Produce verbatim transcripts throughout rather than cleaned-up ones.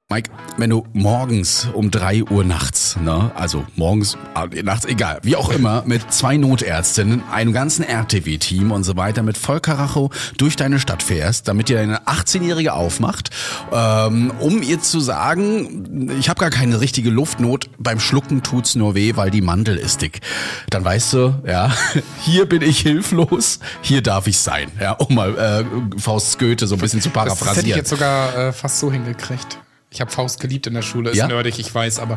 Mike, wenn du morgens um drei Uhr nachts, ne, also morgens, nachts, egal, wie auch immer, mit zwei Notärztinnen, einem ganzen R T W-Team und so weiter mit Vollkaracho durch deine Stadt fährst, damit dir deine achtzehnjährige aufmacht, ähm, um ihr zu sagen, ich habe gar keine richtige Luftnot, beim Schlucken tut's nur weh, weil die Mandel ist dick. Dann weißt du, ja, hier bin ich hilflos, hier darf ich sein, ja, um mal äh, Faust Goethe so ein bisschen zu paraphrasieren. Das hätte ich jetzt sogar äh, fast so hingekriegt. Ich habe Faust geliebt in der Schule, ist ja? nerdig, ich weiß, aber...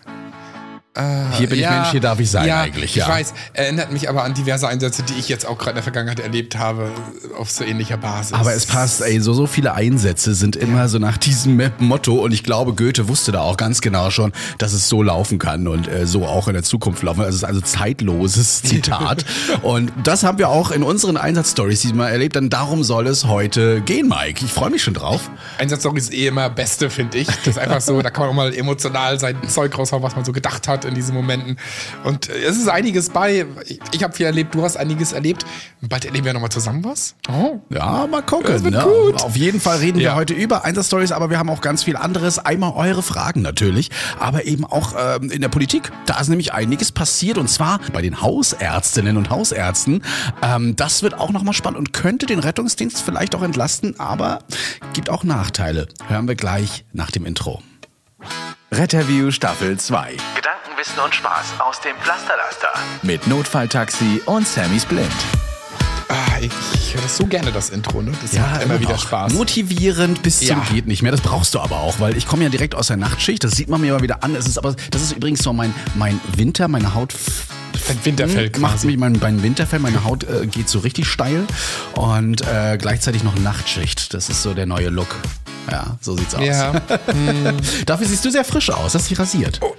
Äh, hier bin ich ja, Mensch, hier darf ich sein ja, eigentlich. Ja, ich weiß, erinnert mich aber an diverse Einsätze, die ich jetzt auch gerade in der Vergangenheit erlebt habe, auf so ähnlicher Basis. Aber es passt, ey, so, so viele Einsätze sind immer so nach diesem Motto und ich glaube, Goethe wusste da auch ganz genau schon, dass es so laufen kann und äh, so auch in der Zukunft laufen. Also es ist also zeitloses Zitat und das haben wir auch in unseren Einsatzstories diesmal erlebt, denn darum soll es heute gehen, Mike. Ich freue mich schon drauf. Einsatzstories ist eh immer Beste, finde ich. Das ist einfach so, da kann man auch mal emotional sein Zeug raushauen, was man so gedacht hat in diesen Momenten. Und es ist einiges bei. Ich, ich habe viel erlebt, du hast einiges erlebt. Bald erleben wir nochmal zusammen was. Oh. Ja, mal gucken. Das wird ne? gut. Auf jeden Fall reden ja. wir heute über Einsatzstories, aber wir haben auch ganz viel anderes. Einmal eure Fragen natürlich, aber eben auch ähm, in der Politik. Da ist nämlich einiges passiert und zwar bei den Hausärztinnen und Hausärzten. Ähm, das wird auch nochmal spannend und könnte den Rettungsdienst vielleicht auch entlasten, aber gibt auch Nachteile. Hören wir gleich nach dem Intro. Retterview Staffel zwei. Gedanken, Wissen und Spaß aus dem Pflasterlaster. Mit Notfalltaxi und Sammy Splint. Ah, ich, ich höre das so gerne, das Intro, ne? Das ja, macht immer wieder Spaß. Motivierend bis zum ja. geht nicht mehr. Das brauchst du aber auch, weil ich komme ja direkt aus der Nachtschicht. Das sieht man mir immer wieder an. Es ist aber, das ist übrigens so mein, mein Winter, meine Haut... Dein Winterfell quasi. Macht mich mein, mein Winterfell, meine Haut äh, geht so richtig steil und äh, gleichzeitig noch Nachtschicht. Das ist so der neue Look. Ja, so sieht's aus. Ja. hm. Dafür siehst du sehr frisch aus. Hast dich rasiert. Oh.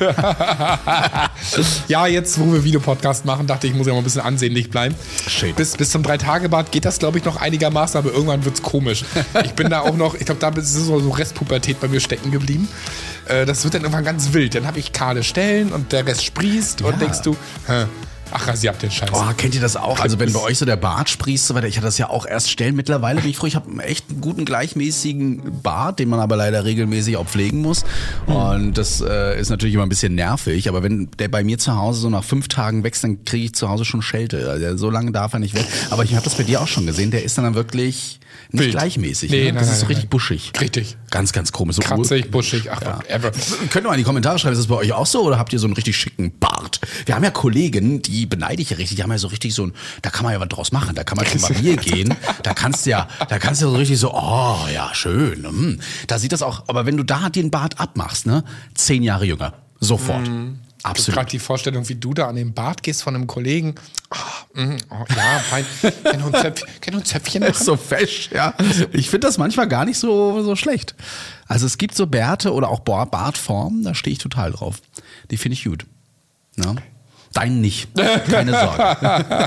Ja, jetzt, wo wir Videopodcast machen, dachte ich, ich muss ja mal ein bisschen ansehnlich bleiben. Schön. Bis, bis zum Drei-Tage-Bad geht das, glaube ich, noch einigermaßen, aber irgendwann wird's komisch. Ich bin da auch noch, ich glaube, da ist so Restpubertät bei mir stecken geblieben. Das wird dann irgendwann ganz wild. Dann habe ich kahle Stellen und der Rest sprießt ja. und denkst du, hä? Ach, rasier ab den Scheiß. Oh, kennt ihr das auch? Also wenn bei euch so der Bart sprießt, so weiter, ich hatte das ja auch erst Stellen. Mittlerweile bin ich froh, ich habe einen echt guten, gleichmäßigen Bart, den man aber leider regelmäßig auch pflegen muss. Hm. Und das äh, ist natürlich immer ein bisschen nervig. Aber wenn der bei mir zu Hause so nach fünf Tagen wächst, dann kriege ich zu Hause schon Schelte. Also so lange darf er nicht weg. Aber ich habe das bei dir auch schon gesehen. Der ist dann, dann wirklich nicht Wild. Gleichmäßig. Nee, ne? nein, Das nein, ist so richtig nein. buschig. Richtig. Ganz, ganz komisch. So kratzig, buschig, ach, ja. whatever. Könnt ihr mal in die Kommentare schreiben, ist das bei euch auch so oder habt ihr so einen richtig schicken Bart? Wir haben ja Kollegen, die beneide ich ja richtig, die haben ja so richtig so ein, da kann man ja was draus machen, da kann man zum Barbier gehen, da kannst du ja, da kannst du ja so richtig so, oh ja, schön. Hm. Da sieht das auch, aber wenn du da den Bart abmachst, ne, zehn Jahre jünger, sofort. Mm. Absolut. Gerade die Vorstellung, wie du da an den Bart gehst von einem Kollegen. Oh, mm, oh, ja, fein. Kann du ein Zöpfchen, kann du ein Zöpfchen machen? So fesch, ja. Ich finde das manchmal gar nicht so, so schlecht. Also es gibt so Bärte oder auch Bartformen, da stehe ich total drauf. Die finde ich gut. Ja. Dein nicht. Keine Sorge.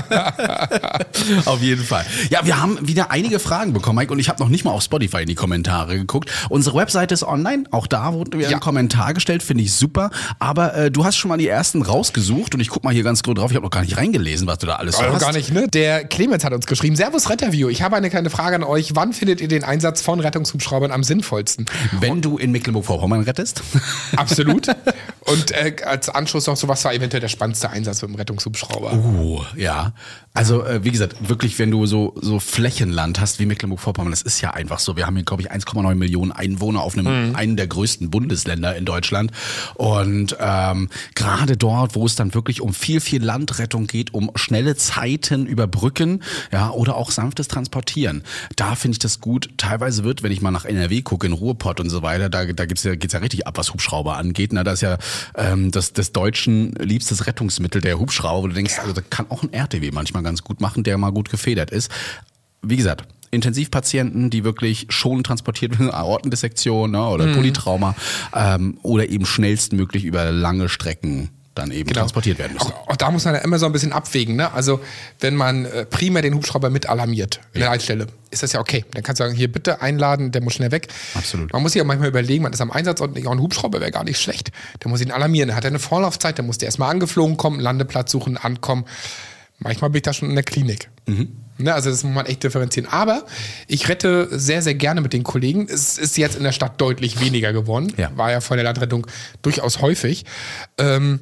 Auf jeden Fall. Ja, wir haben wieder einige Fragen bekommen, Mike, und ich habe noch nicht mal auf Spotify in die Kommentare geguckt. Unsere Webseite ist online, auch da wurde mir ja. ein Kommentar gestellt, finde ich super. Aber äh, du hast schon mal die ersten rausgesucht und ich guck mal hier ganz grob drauf, ich habe noch gar nicht reingelesen, was du da alles also hast. Gar nicht, ne? Der Clemens hat uns geschrieben, Servus Retterview, ich habe eine kleine Frage an euch. Wann findet ihr den Einsatz von Rettungshubschraubern am sinnvollsten? Wenn und du in Mecklenburg-Vorpommern rettest. Absolut. Und äh, als Anschluss noch so, was war eventuell der spannendste Einsatz mit dem Rettungshubschrauber? Uh, ja. Also äh, wie gesagt, wirklich, wenn du so so Flächenland hast wie Mecklenburg-Vorpommern, das ist ja einfach so. Wir haben hier, glaube ich, eins Komma neun Millionen Einwohner auf einem, mhm. einem der größten Bundesländer in Deutschland. Und ähm, gerade dort, wo es dann wirklich um viel, viel Landrettung geht, um schnelle Zeiten überbrücken, ja, oder auch sanftes Transportieren, da finde ich das gut. Teilweise wird, wenn ich mal nach N R W gucke, in Ruhrpott und so weiter, da, da gibt's ja, geht's ja richtig ab, was Hubschrauber angeht. Na, da ist ja ähm, das, das Deutschen liebstes Rettungsmittel, der Hubschrauber. Wo du denkst, also da kann auch ein R T W manchmal ganz gut machen, der mal gut gefedert ist. Wie gesagt, Intensivpatienten, die wirklich schon transportiert werden, Aortendissektion, ne, oder mhm. Polytrauma, ähm, oder eben schnellstmöglich über lange Strecken dann eben genau. transportiert werden müssen. Auch, auch da muss man ja immer so ein bisschen abwägen, ne? Also wenn man äh, primär den Hubschrauber mit alarmiert in ja. der Leitstelle, ist das ja okay. Dann kannst du sagen, hier bitte einladen, der muss schnell weg. Absolut. Man muss sich auch manchmal überlegen, man ist am Einsatz und auch ein Hubschrauber wäre gar nicht schlecht. Der muss ihn alarmieren, der hat eine Vorlaufzeit, der muss der erstmal angeflogen kommen, Landeplatz suchen, ankommen. Manchmal bin ich da schon in der Klinik. Mhm. Ne, also das muss man echt differenzieren. Aber ich rette sehr, sehr gerne mit den Kollegen. Es ist jetzt in der Stadt deutlich weniger geworden. Ja. War ja vor der Landrettung durchaus häufig. Ähm,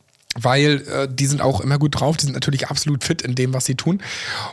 weil äh, die sind auch immer gut drauf, die sind natürlich absolut fit in dem, was sie tun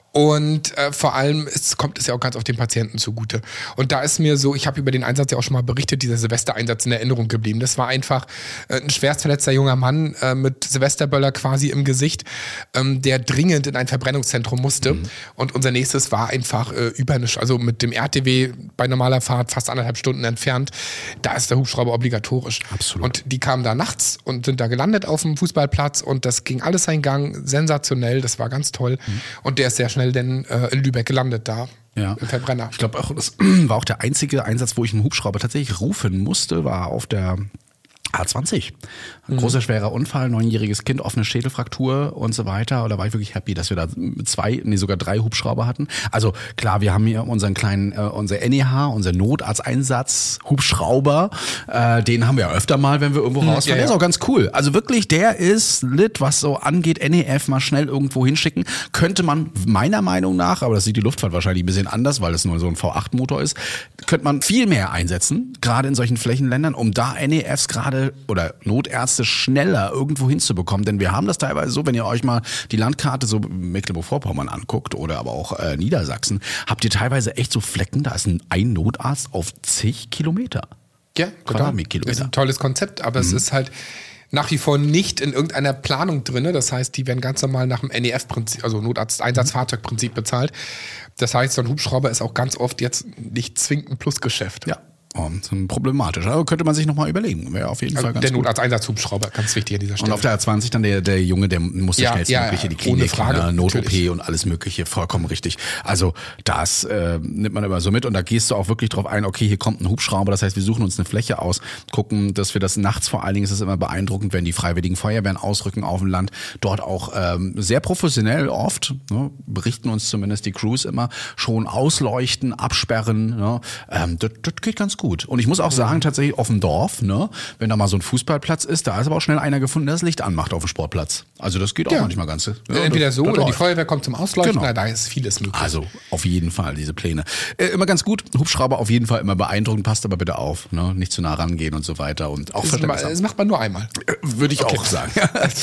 und äh, vor allem ist, kommt es ja auch ganz auf den Patienten zugute. Und da ist mir so, ich habe über den Einsatz ja auch schon mal berichtet, dieser Silvestereinsatz in Erinnerung geblieben. Das war einfach äh, ein schwerstverletzter junger Mann äh, mit Silvesterböller quasi im Gesicht, ähm, der dringend in ein Verbrennungszentrum musste mhm. und unser nächstes war einfach äh, über eine, also mit dem R T W bei normaler Fahrt fast anderthalb Stunden entfernt, da ist der Hubschrauber obligatorisch. Absolut. Und die kamen da nachts und sind da gelandet auf dem Fußball Platz und das ging alles seinen Gang, sensationell, das war ganz toll. Mhm. Und der ist sehr schnell dann äh, in Lübeck gelandet da. Ja. Im Verbrenner. Ich glaube auch, das war auch der einzige Einsatz, wo ich einen Hubschrauber tatsächlich rufen musste, war auf der A zwanzig. Ein mhm. großer, schwerer Unfall, neunjähriges Kind, offene Schädelfraktur und so weiter. Da war ich wirklich happy, dass wir da zwei, nee, sogar drei Hubschrauber hatten. Also klar, wir haben hier unseren kleinen, äh, unser N E H, unser Notarzteinsatz Hubschrauber. Äh, den haben wir ja öfter mal, wenn wir irgendwo rausfahren. Ja, ja. Der ist auch ganz cool. Also wirklich, der ist lit, was so angeht. N E F mal schnell irgendwo hinschicken. Könnte man meiner Meinung nach, aber das sieht die Luftfahrt wahrscheinlich ein bisschen anders, weil es nur so ein V acht Motor ist, könnte man viel mehr einsetzen, gerade in solchen Flächenländern, um da N E Fs gerade oder Notärzte schneller irgendwo hinzubekommen. Denn wir haben das teilweise so, wenn ihr euch mal die Landkarte so Mecklenburg-Vorpommern anguckt oder aber auch äh, Niedersachsen, habt ihr teilweise echt so Flecken, da ist ein, ein Notarzt auf zig Kilometer. Ja, Quadratkilometer. Das ist ein tolles Konzept, aber mhm. es ist halt nach wie vor nicht in irgendeiner Planung drin. Das heißt, die werden ganz normal nach dem N E F-Prinzip, also Notarzt-Einsatzfahrzeugprinzip bezahlt. Das heißt, so ein Hubschrauber ist auch ganz oft jetzt nicht zwingend ein Plusgeschäft. Ja. Und problematisch. Aber könnte man sich nochmal überlegen. Wäre auf jeden also Fall ganz der gut. Notarzt-Einsatzhubschrauber, ganz wichtig an dieser Stelle. Und auf der A zwanzig dann der, der Junge, der musste ja, schnellstmöglich ja, in die Klinik, Frage, Not-O P und alles Mögliche, vollkommen richtig. Also das äh, nimmt man immer so mit und da gehst du auch wirklich drauf ein, okay, hier kommt ein Hubschrauber, das heißt, wir suchen uns eine Fläche aus, gucken, dass wir das nachts, vor allen Dingen ist es immer beeindruckend, wenn die freiwilligen Feuerwehren ausrücken auf dem Land, dort auch ähm, sehr professionell oft, ne, berichten uns zumindest die Crews immer, schon ausleuchten, absperren, ne, ähm, das, das geht ganz gut. Und ich muss auch sagen, tatsächlich auf dem Dorf, ne, wenn da mal so ein Fußballplatz ist, da ist aber auch schnell einer gefunden, der das Licht anmacht auf dem Sportplatz. Also das geht auch ja. manchmal ganz. Ja, Entweder das, so das oder läuft. Die Feuerwehr kommt zum Ausleuchten, genau. Na, da ist vieles möglich. Also auf jeden Fall diese Pläne. Äh, immer ganz gut, Hubschrauber auf jeden Fall immer beeindruckend, passt aber bitte auf, ne, nicht zu nah rangehen und so weiter und auch Verständnis haben. Das macht man nur einmal. Äh, Würde ich okay. auch sagen.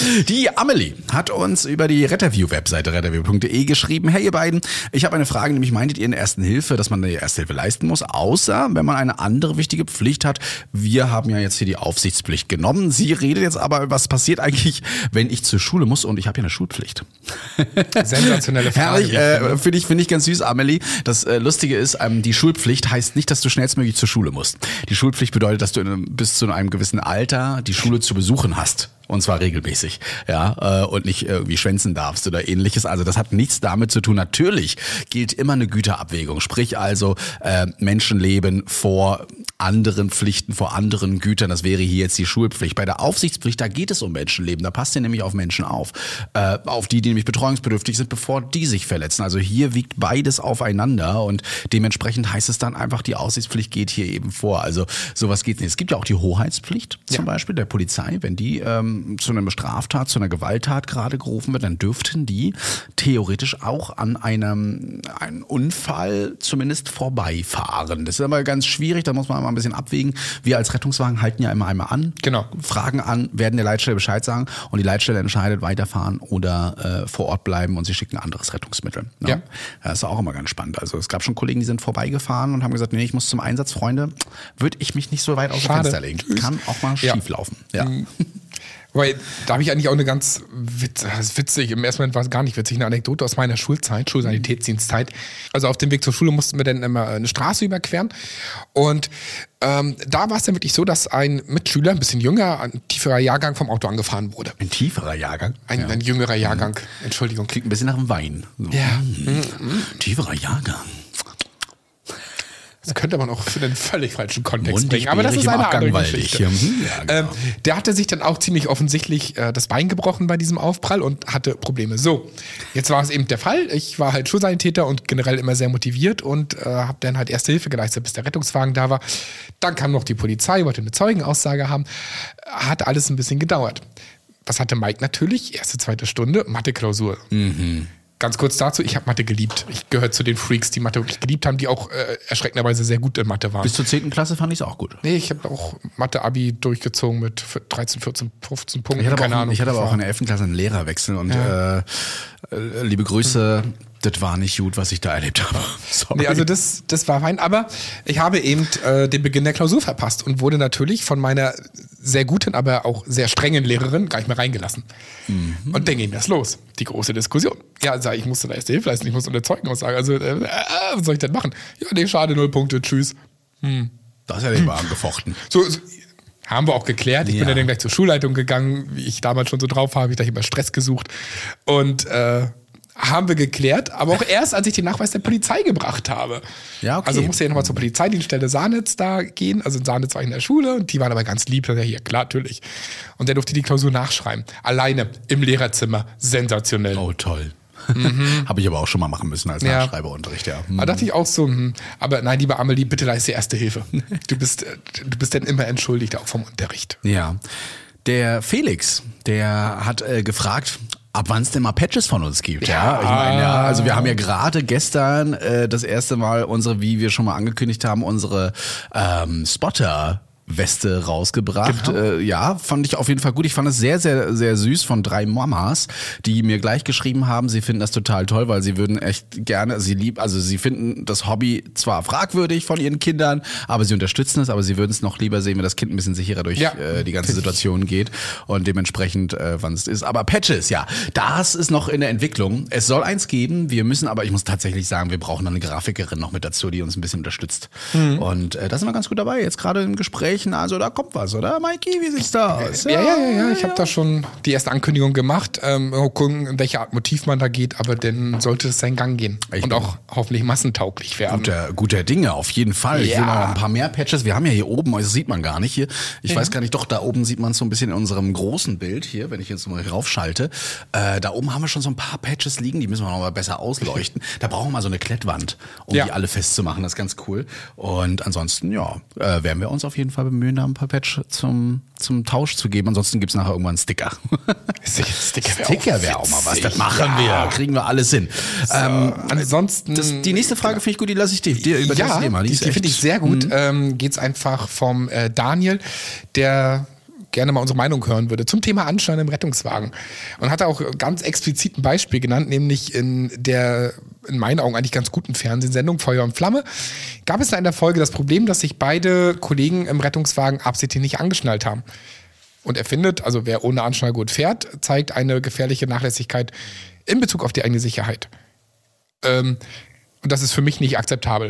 Die Amelie hat uns über die Retterview-Webseite retterview punkt de geschrieben, hey ihr beiden, ich habe eine Frage, nämlich meintet ihr in der Ersten Hilfe, dass man eine Ersthilfe leisten muss, außer wenn man eine andere wichtige Pflicht hat. Wir haben ja jetzt hier die Aufsichtspflicht genommen. Sie redet jetzt aber, was passiert eigentlich, wenn ich zur Schule muss und ich habe ja eine Schulpflicht. Sensationelle Frage. Herrlich, äh, finde ich, finde ich ganz süß, Amelie. Das äh, Lustige ist, ähm, die Schulpflicht heißt nicht, dass du schnellstmöglich zur Schule musst. Die Schulpflicht bedeutet, dass du in, bis zu einem gewissen Alter die Schule zu besuchen hast. Und zwar regelmäßig, ja, äh, und nicht irgendwie schwänzen darfst oder ähnliches. Also das hat nichts damit zu tun. Natürlich gilt immer eine Güterabwägung. Sprich also äh, Menschenleben vor anderen Pflichten, vor anderen Gütern. Das wäre hier jetzt die Schulpflicht. Bei der Aufsichtspflicht, da geht es um Menschenleben. Da passt ihr nämlich auf Menschen auf. Äh, auf die, die nämlich betreuungsbedürftig sind, bevor die sich verletzen. Also hier wiegt beides aufeinander und dementsprechend heißt es dann einfach, die Aufsichtspflicht geht hier eben vor. Also sowas geht nicht. Es gibt ja auch die Hoheitspflicht zum ja. Beispiel der Polizei. Wenn die ähm, zu einer Straftat, zu einer Gewalttat gerade gerufen wird, dann dürften die theoretisch auch an einem, einem Unfall zumindest vorbeifahren. Das ist aber ganz schwierig, da muss man mal ein bisschen abwägen. Wir als Rettungswagen halten ja immer einmal an, genau. fragen an, werden der Leitstelle Bescheid sagen und die Leitstelle entscheidet, weiterfahren oder äh, vor Ort bleiben und sie schicken ein anderes Rettungsmittel. Ne? Ja. Das ist auch immer ganz spannend. Also es gab schon Kollegen, die sind vorbeigefahren und haben gesagt, nee, ich muss zum Einsatz, Freunde, würde ich mich nicht so weit aus dem Fenster legen. Kann auch mal ja. schief laufen. Ja. Mhm. Weil da habe ich eigentlich auch eine ganz witz, witzig, im ersten Moment war es gar nicht witzig, eine Anekdote aus meiner Schulzeit, Schulsanitätsdienstzeit. Also auf dem Weg zur Schule mussten wir dann immer eine Straße überqueren und ähm, da war es dann wirklich so, dass ein Mitschüler, ein bisschen jünger, ein tieferer Jahrgang vom Auto angefahren wurde. Ein tieferer Jahrgang? Ein, ja. ein jüngerer Jahrgang, mhm. Entschuldigung. Klingt ein bisschen nach einem Wein. So. Ja. Mhm. Mhm. Tieferer Jahrgang. Das könnte man auch für den völlig falschen Kontext bringen. Aber das ist eine andere Geschichte. Ja, genau. ähm, der hatte sich dann auch ziemlich offensichtlich äh, das Bein gebrochen bei diesem Aufprall und hatte Probleme. So, jetzt war es eben der Fall. Ich war halt Schulsanitäter und generell immer sehr motiviert und äh, habe dann halt Erste Hilfe geleistet, bis der Rettungswagen da war. Dann kam noch die Polizei, wollte eine Zeugenaussage haben. Hat alles ein bisschen gedauert. was hatte Mike natürlich? Erste, zweite Stunde, Mathe-Klausur. Mhm. Ganz kurz dazu, ich habe Mathe geliebt. Ich gehöre zu den Freaks, die Mathe wirklich geliebt haben, die auch äh, erschreckenderweise sehr gut in Mathe waren. Bis zur zehnten Klasse fand ich es auch gut. Nee, ich habe auch Mathe-Abi durchgezogen mit dreizehn, vierzehn, fünfzehn Punkten. Ich hatte, keine auch, Ahnung. Ich hatte aber auch in der elften Klasse einen Lehrerwechsel und ja. äh, äh, liebe Grüße, mhm. das war nicht gut, was ich da erlebt habe. Sorry. Nee, also das, das war fein. Aber ich habe eben äh, den Beginn der Klausur verpasst und wurde natürlich von meiner sehr guten, aber auch sehr strengen Lehrerin gar nicht mehr reingelassen. Mhm. Und dann ging das los, die große Diskussion. Ja, sag ich, ich musste da erste Hilfe leisten, ich musste eine Zeugenaussagen. Also, äh, was soll ich denn machen? Ja, nee, schade, null Punkte, tschüss. Hm. Das hätte ich mal angefochten. So, so haben wir auch geklärt. Ich ja. bin ja dann gleich zur Schulleitung gegangen, wie ich damals schon so drauf habe, habe ich da immer Stress gesucht. Und äh, haben wir geklärt, aber auch erst, als ich den Nachweis der Polizei gebracht habe. Ja, okay. Also musste ich nochmal zur Polizeidienststelle Sahnitz da gehen. Also in Sahnitz war ich in der Schule und die waren aber ganz lieb. Ja, hier, klar, natürlich. Und der durfte die Klausur nachschreiben. Alleine im Lehrerzimmer. Sensationell. Oh, toll. Mhm. Habe ich aber auch schon mal machen müssen als ja. Nachschreiberunterricht, ja. Mhm. Da dachte ich auch so, hm, aber nein, liebe Amelie, bitte leiste erste Hilfe. Du bist, du bist dann immer entschuldigt, auch vom Unterricht. Ja. Der Felix, der hat äh, gefragt, ab wann es denn mal Patches von uns gibt. Ja, ja. Ich meine, ja, also wir haben ja gerade gestern äh, das erste Mal unsere, wie wir schon mal angekündigt haben, unsere ähm, Spotter Weste rausgebracht. Genau. Äh, ja, fand ich auf jeden Fall gut. Ich fand es sehr, sehr, sehr süß von drei Mamas, die mir gleich geschrieben haben, sie finden das total toll, weil sie würden echt gerne, sie lieb, also sie finden das Hobby zwar fragwürdig von ihren Kindern, aber sie unterstützen es, aber sie würden es noch lieber sehen, wenn das Kind ein bisschen sicherer durch ja. äh, die ganze Situation geht und dementsprechend, äh, wann es ist. Aber Patches, ja, das ist noch in der Entwicklung. Es soll eins geben, wir müssen aber, ich muss tatsächlich sagen, wir brauchen eine Grafikerin noch mit dazu, die uns ein bisschen unterstützt. Mhm. Und äh, da sind wir ganz gut dabei, jetzt gerade im Gespräch. Also da kommt was, oder Mikey? Wie sieht's da aus? Ja, ja, ja, ja. Ich habe da schon die erste Ankündigung gemacht, ähm, gucken, in welche Art Motiv man da geht, aber dann sollte es seinen Gang gehen. Ich und auch hoffentlich massentauglich werden. Guter, guter Dinge, auf jeden Fall. Ja. Ich will noch ein paar mehr Patches. Wir haben ja hier oben, das sieht man gar nicht hier. Ich ja. weiß gar nicht, doch, da oben sieht man es so ein bisschen in unserem großen Bild hier, wenn ich jetzt mal raufschalte. Äh, da oben haben wir schon so ein paar Patches liegen, die müssen wir noch mal besser ausleuchten. Da brauchen wir mal so eine Klettwand, um ja. die alle festzumachen. Das ist ganz cool. Und ansonsten, ja, äh, werden wir uns auf jeden Fall bemühen, da ein paar Patch zum, zum Tausch zu geben. Ansonsten gibt's nachher irgendwann einen Sticker. Sticker wäre Sticker wär auch mal was. Das machen ja. wir. Kriegen wir alles hin. So, ähm, ansonsten. Das, die nächste Frage finde ich gut, die lasse ich dir, dir über ja, das Thema. Die, die, die finde ich sehr gut. Mhm. Ähm, geht's einfach vom äh, Daniel, der gerne mal unsere Meinung hören würde zum Thema Anschnallen im Rettungswagen. Und hat auch ganz explizit ein Beispiel genannt, nämlich in der in meinen Augen eigentlich ganz guten Fernsehsendung Feuer und Flamme gab es da in der Folge das Problem, dass sich beide Kollegen im Rettungswagen absichtlich nicht angeschnallt haben. Und er findet, also wer ohne Anschnallgurt fährt, zeigt eine gefährliche Nachlässigkeit in Bezug auf die eigene Sicherheit. Ähm, und das ist für mich nicht akzeptabel.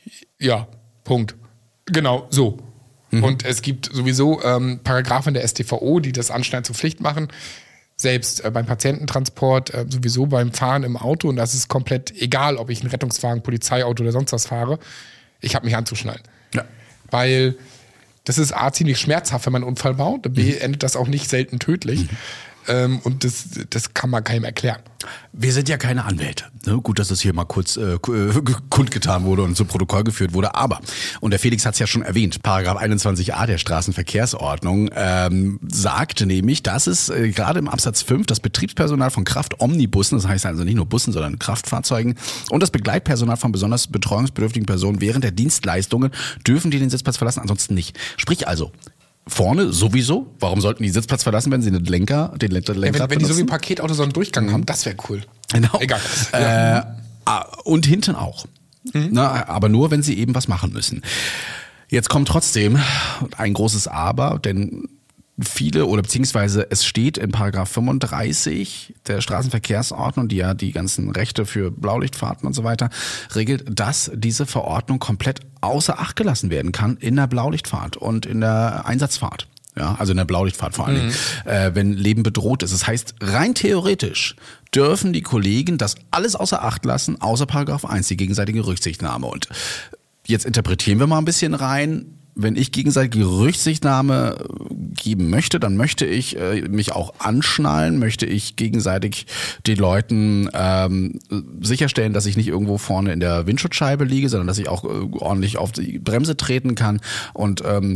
Ja, Punkt. Genau, so. Mhm. Und es gibt sowieso ähm, Paragraphen der S t V O, die das Anschnallen zur Pflicht machen. Selbst äh, beim Patiententransport, äh, sowieso beim Fahren im Auto. Und das ist komplett egal, ob ich einen Rettungswagen, Polizeiauto oder sonst was fahre. Ich habe mich anzuschnallen. Ja. Weil das ist A, ziemlich schmerzhaft, wenn man einen Unfall baut. B, mhm. endet das auch nicht selten tödlich. Mhm. Ähm, und das, das kann man keinem erklären. Wir sind ja keine Anwälte. Ne? Gut, dass das hier mal kurz äh, kundgetan wurde und zu Protokoll geführt wurde. Aber, und der Felix hat es ja schon erwähnt, Paragraph einundzwanzig a der Straßenverkehrsordnung ähm, sagt nämlich, dass es äh, gerade im Absatz fünf das Betriebspersonal von Kraftomnibussen, das heißt also nicht nur Bussen, sondern Kraftfahrzeugen und das Begleitpersonal von besonders betreuungsbedürftigen Personen während der Dienstleistungen dürfen die den Sitzplatz verlassen, ansonsten nicht. Sprich also, vorne sowieso. Warum sollten die Sitzplatz verlassen, wenn sie den Lenker, den Lenker ja, wenn, wenn die so wie ein Paketauto so einen Durchgang mhm. haben, das wäre cool. Genau. Egal. Äh, ja. Und hinten auch. Mhm. Na, aber nur, wenn sie eben was machen müssen. Jetzt kommt trotzdem ein großes Aber, denn viele oder beziehungsweise es steht in Paragraph fünfunddreißig der Straßenverkehrsordnung, die ja die ganzen Rechte für Blaulichtfahrten und so weiter regelt, dass diese Verordnung komplett außer Acht gelassen werden kann in der Blaulichtfahrt und in der Einsatzfahrt. Ja, also in der Blaulichtfahrt vor allen Dingen, mhm. äh, wenn Leben bedroht ist. Das heißt, rein theoretisch dürfen die Kollegen das alles außer Acht lassen, außer Paragraph eins, die gegenseitige Rücksichtnahme. Und jetzt interpretieren wir mal ein bisschen rein. Wenn ich gegenseitige Rücksichtnahme geben möchte, dann möchte ich äh, mich auch anschnallen, möchte ich gegenseitig den Leuten ähm, sicherstellen, dass ich nicht irgendwo vorne in der Windschutzscheibe liege, sondern dass ich auch äh, ordentlich auf die Bremse treten kann und ähm,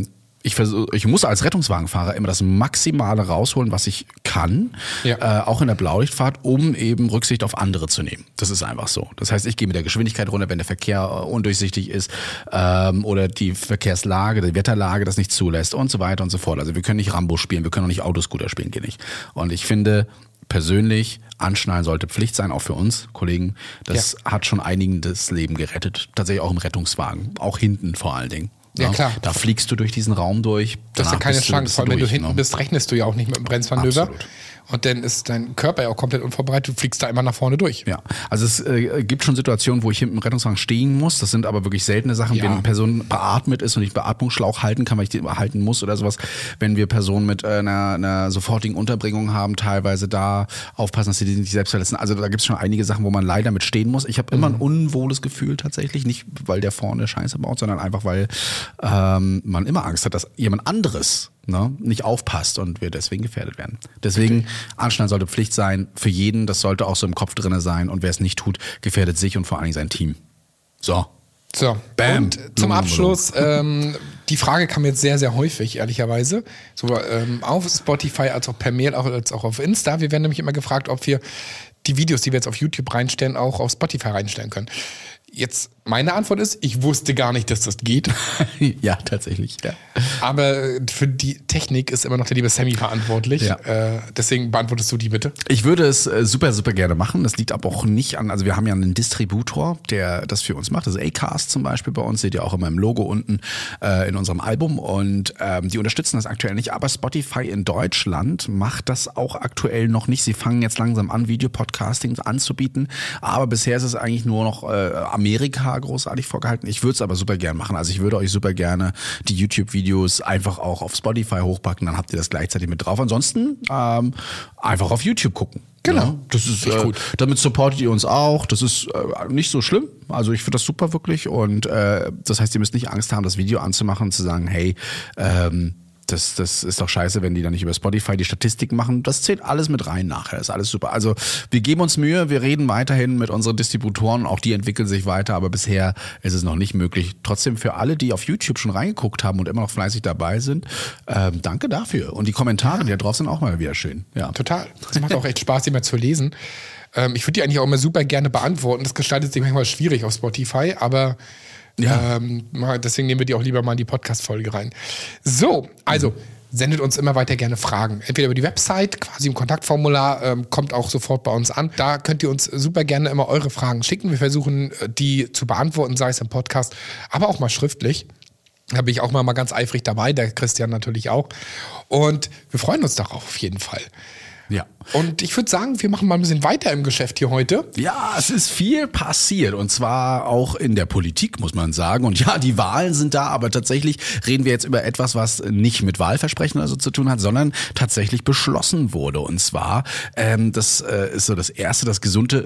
ich versuch, ich muss als Rettungswagenfahrer immer das Maximale rausholen, was ich kann, Ja. äh, auch in der Blaulichtfahrt, um eben Rücksicht auf andere zu nehmen. Das ist einfach so. Das heißt, ich gehe mit der Geschwindigkeit runter, wenn der Verkehr äh, undurchsichtig ist ähm, oder die Verkehrslage, die Wetterlage das nicht zulässt und so weiter und so fort. Also wir können nicht Rambo spielen, wir können auch nicht Autoscooter spielen, geht nicht. Und ich finde persönlich, Anschnallen sollte Pflicht sein, auch für uns Kollegen. Das Ja. hat schon einigen das Leben gerettet. Tatsächlich auch im Rettungswagen, auch hinten vor allen Dingen. Ja, klar. Da fliegst du durch diesen Raum durch. Du hast ja danach keine bist du- Chance, bist vor allem wenn du durch, hinten ne? bist, rechnest du ja auch nicht mit dem Bremsmanöver. Absolut. Und dann ist dein Körper ja auch komplett unvorbereitet, du fliegst da immer nach vorne durch. Ja, also es äh, gibt schon Situationen, wo ich hinten im Rettungswagen stehen muss. Das sind aber wirklich seltene Sachen, Ja. wenn eine Person beatmet ist und ich Beatmungsschlauch halten kann, weil ich den halten muss oder sowas. Wenn wir Personen mit äh, einer, einer sofortigen Unterbringung haben, teilweise da aufpassen, dass sie die nicht selbst verletzen. Also da gibt es schon einige Sachen, wo man leider mit stehen muss. Ich habe immer ein unwohles Gefühl tatsächlich, nicht weil der vorne Scheiße baut, sondern einfach weil ähm, man immer Angst hat, dass jemand anderes ne, nicht aufpasst und wir deswegen gefährdet werden. Deswegen, Anschnallen sollte Pflicht sein für jeden, das sollte auch so im Kopf drinne sein und wer es nicht tut, gefährdet sich und vor allen Dingen sein Team. So. So, Bam. und zum Abschluss, ähm, die Frage kam jetzt sehr, sehr häufig, ehrlicherweise, sowohl ähm, auf Spotify als auch per Mail, auch, als auch auf Insta. Wir werden nämlich immer gefragt, ob wir die Videos, die wir jetzt auf YouTube reinstellen, auch auf Spotify reinstellen können. Jetzt, meine Antwort ist, ich wusste gar nicht, dass das geht. Ja, tatsächlich. Ja. Aber für die Technik ist immer noch der liebe Sammy verantwortlich. Ja. Äh, deswegen beantwortest du die bitte. Ich würde es äh, super, super gerne machen. Das liegt aber auch nicht an, also wir haben ja einen Distributor, der das für uns macht. Das ist Acast zum Beispiel bei uns, seht ihr auch immer im Logo unten äh, in unserem Album. Und ähm, die unterstützen das aktuell nicht. Aber Spotify in Deutschland macht das auch aktuell noch nicht. Sie fangen jetzt langsam an, Videopodcasting anzubieten. Aber bisher ist es eigentlich nur noch äh, Amerika großartig vorgehalten. Ich würde es aber super gerne machen. Also ich würde euch super gerne die YouTube-Videos einfach auch auf Spotify hochpacken. Dann habt ihr das gleichzeitig mit drauf. Ansonsten ähm, einfach auf YouTube gucken. Genau. Ja, das ist Echt äh, gut. Damit supportet ihr uns auch. Das ist äh, nicht so schlimm. Also ich finde das super wirklich. Und äh, das heißt, ihr müsst nicht Angst haben, das Video anzumachen und zu sagen, hey, ähm, Das, das ist doch scheiße, wenn die dann nicht über Spotify die Statistiken machen. Das zählt alles mit rein nachher. Das ist alles super. Also wir geben uns Mühe, wir reden weiterhin mit unseren Distributoren. Auch die entwickeln sich weiter, aber bisher ist es noch nicht möglich. Trotzdem für alle, die auf YouTube schon reingeguckt haben und immer noch fleißig dabei sind, ähm, danke dafür. Und die Kommentare, die da drauf sind, auch mal wieder schön. Ja. Total. Es macht auch echt Spaß, die mal zu lesen. Ähm, ich würde die eigentlich auch immer super gerne beantworten. Das gestaltet sich manchmal schwierig auf Spotify, aber Ja. ähm, mal- deswegen nehmen wir die auch lieber mal in die Podcast-Folge rein. So, also sendet uns immer weiter gerne Fragen. Entweder über die Website, quasi im Kontaktformular, ähm, kommt auch sofort bei uns an. Da könnt ihr uns super gerne immer eure Fragen schicken. Wir versuchen, äh, die zu beantworten, sei es im Podcast, aber auch mal schriftlich. Da bin ich auch mal, mal ganz eifrig dabei, der Christian natürlich auch. Und wir freuen uns darauf auf jeden Fall. Ja. Und ich würde sagen, wir machen mal ein bisschen weiter im Geschäft hier heute. Ja, es ist viel passiert und zwar auch in der Politik, muss man sagen. Und ja, die Wahlen sind da, aber tatsächlich reden wir jetzt über etwas, was nicht mit Wahlversprechen oder so zu tun hat, sondern tatsächlich beschlossen wurde. Und zwar, ähm, das äh, ist so das erste, das gesunde,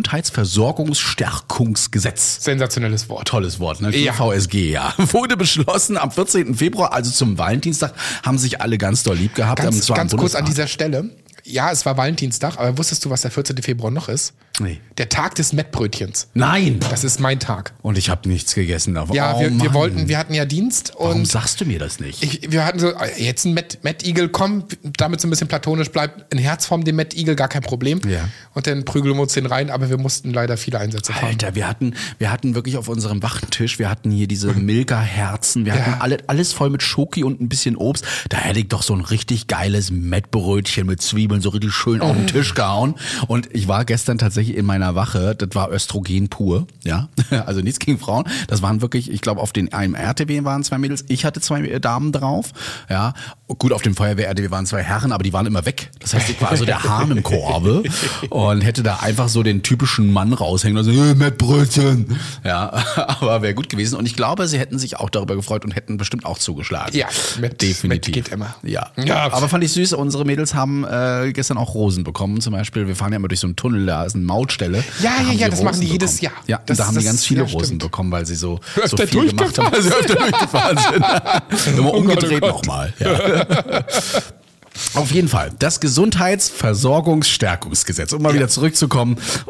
Gesundheitsversorgungsstärkungsgesetz. Sensationelles Wort. Tolles Wort, ne? Ja. V S G, ja. Wurde beschlossen am vierzehnten Februar, also zum Valentinstag, haben sich alle ganz doll lieb gehabt. Ganz, und zwar ganz am kurz an Bundestag. dieser Stelle. Ja, es war Valentinstag, aber wusstest du, was der vierzehnte Februar noch ist? Nee. Der Tag des Mettbrötchens. Nein! Das ist mein Tag. Und ich habe nichts gegessen davon. Ja, oh, wir, wir Mann. wollten, wir hatten ja Dienst Warum und sagst du mir das nicht? ich, wir hatten so, äh, jetzt ein Met, Mettigel, komm, damit so ein bisschen platonisch bleibt, in Herzform den Mettigel, gar kein Problem. Ja. Und dann prügeln wir uns den rein, aber wir mussten leider viele Einsätze fahren. Alter, wir hatten, wir hatten wirklich auf unserem Wachtentisch, wir hatten hier diese Milka-Herzen, wir hatten Ja. alle, alles voll mit Schoki und ein bisschen Obst. Da hätte ich doch so ein richtig geiles Mettbrötchen mit Zwiebeln so richtig schön auf den Tisch gehauen. Und ich war gestern tatsächlich in meiner Wache, das war Östrogen pur, ja, also nichts gegen Frauen. Das waren wirklich, ich glaube, auf den einem R T W waren zwei Mädels, ich hatte zwei Damen drauf, ja. Gut, auf dem Feuerwehr-R T W waren zwei Herren, aber die waren immer weg. Das heißt, ich war so der Hahn im Korbe und hätte da einfach so den typischen Mann raushängen lassen, äh, Mettbrötchen. Ja, aber wäre gut gewesen. Und ich glaube, sie hätten sich auch darüber gefreut und hätten bestimmt auch zugeschlagen. Ja, Met- definitiv. Met geht immer. Ja. Ja. Aber fand ich süß, unsere Mädels haben äh, gestern auch Rosen bekommen. Zum Beispiel, wir fahren ja immer durch so einen Tunnel, da ist eine Mautstelle. Ja, Da ja, haben ja, sie das machen Rosen die jedes bekommen. Jahr. Ja, Das- da haben das- die ganz viele ja, Rosen stimmt. bekommen, weil sie so, so Öfter viel gemacht haben. durchgefahren Also öfter durchgefahren sind. Immer Oh Gott, umgedreht oh Gott. nochmal. Ja. Auf jeden Fall, das Gesundheitsversorgungsstärkungsgesetz, um mal wieder zurückzukommen.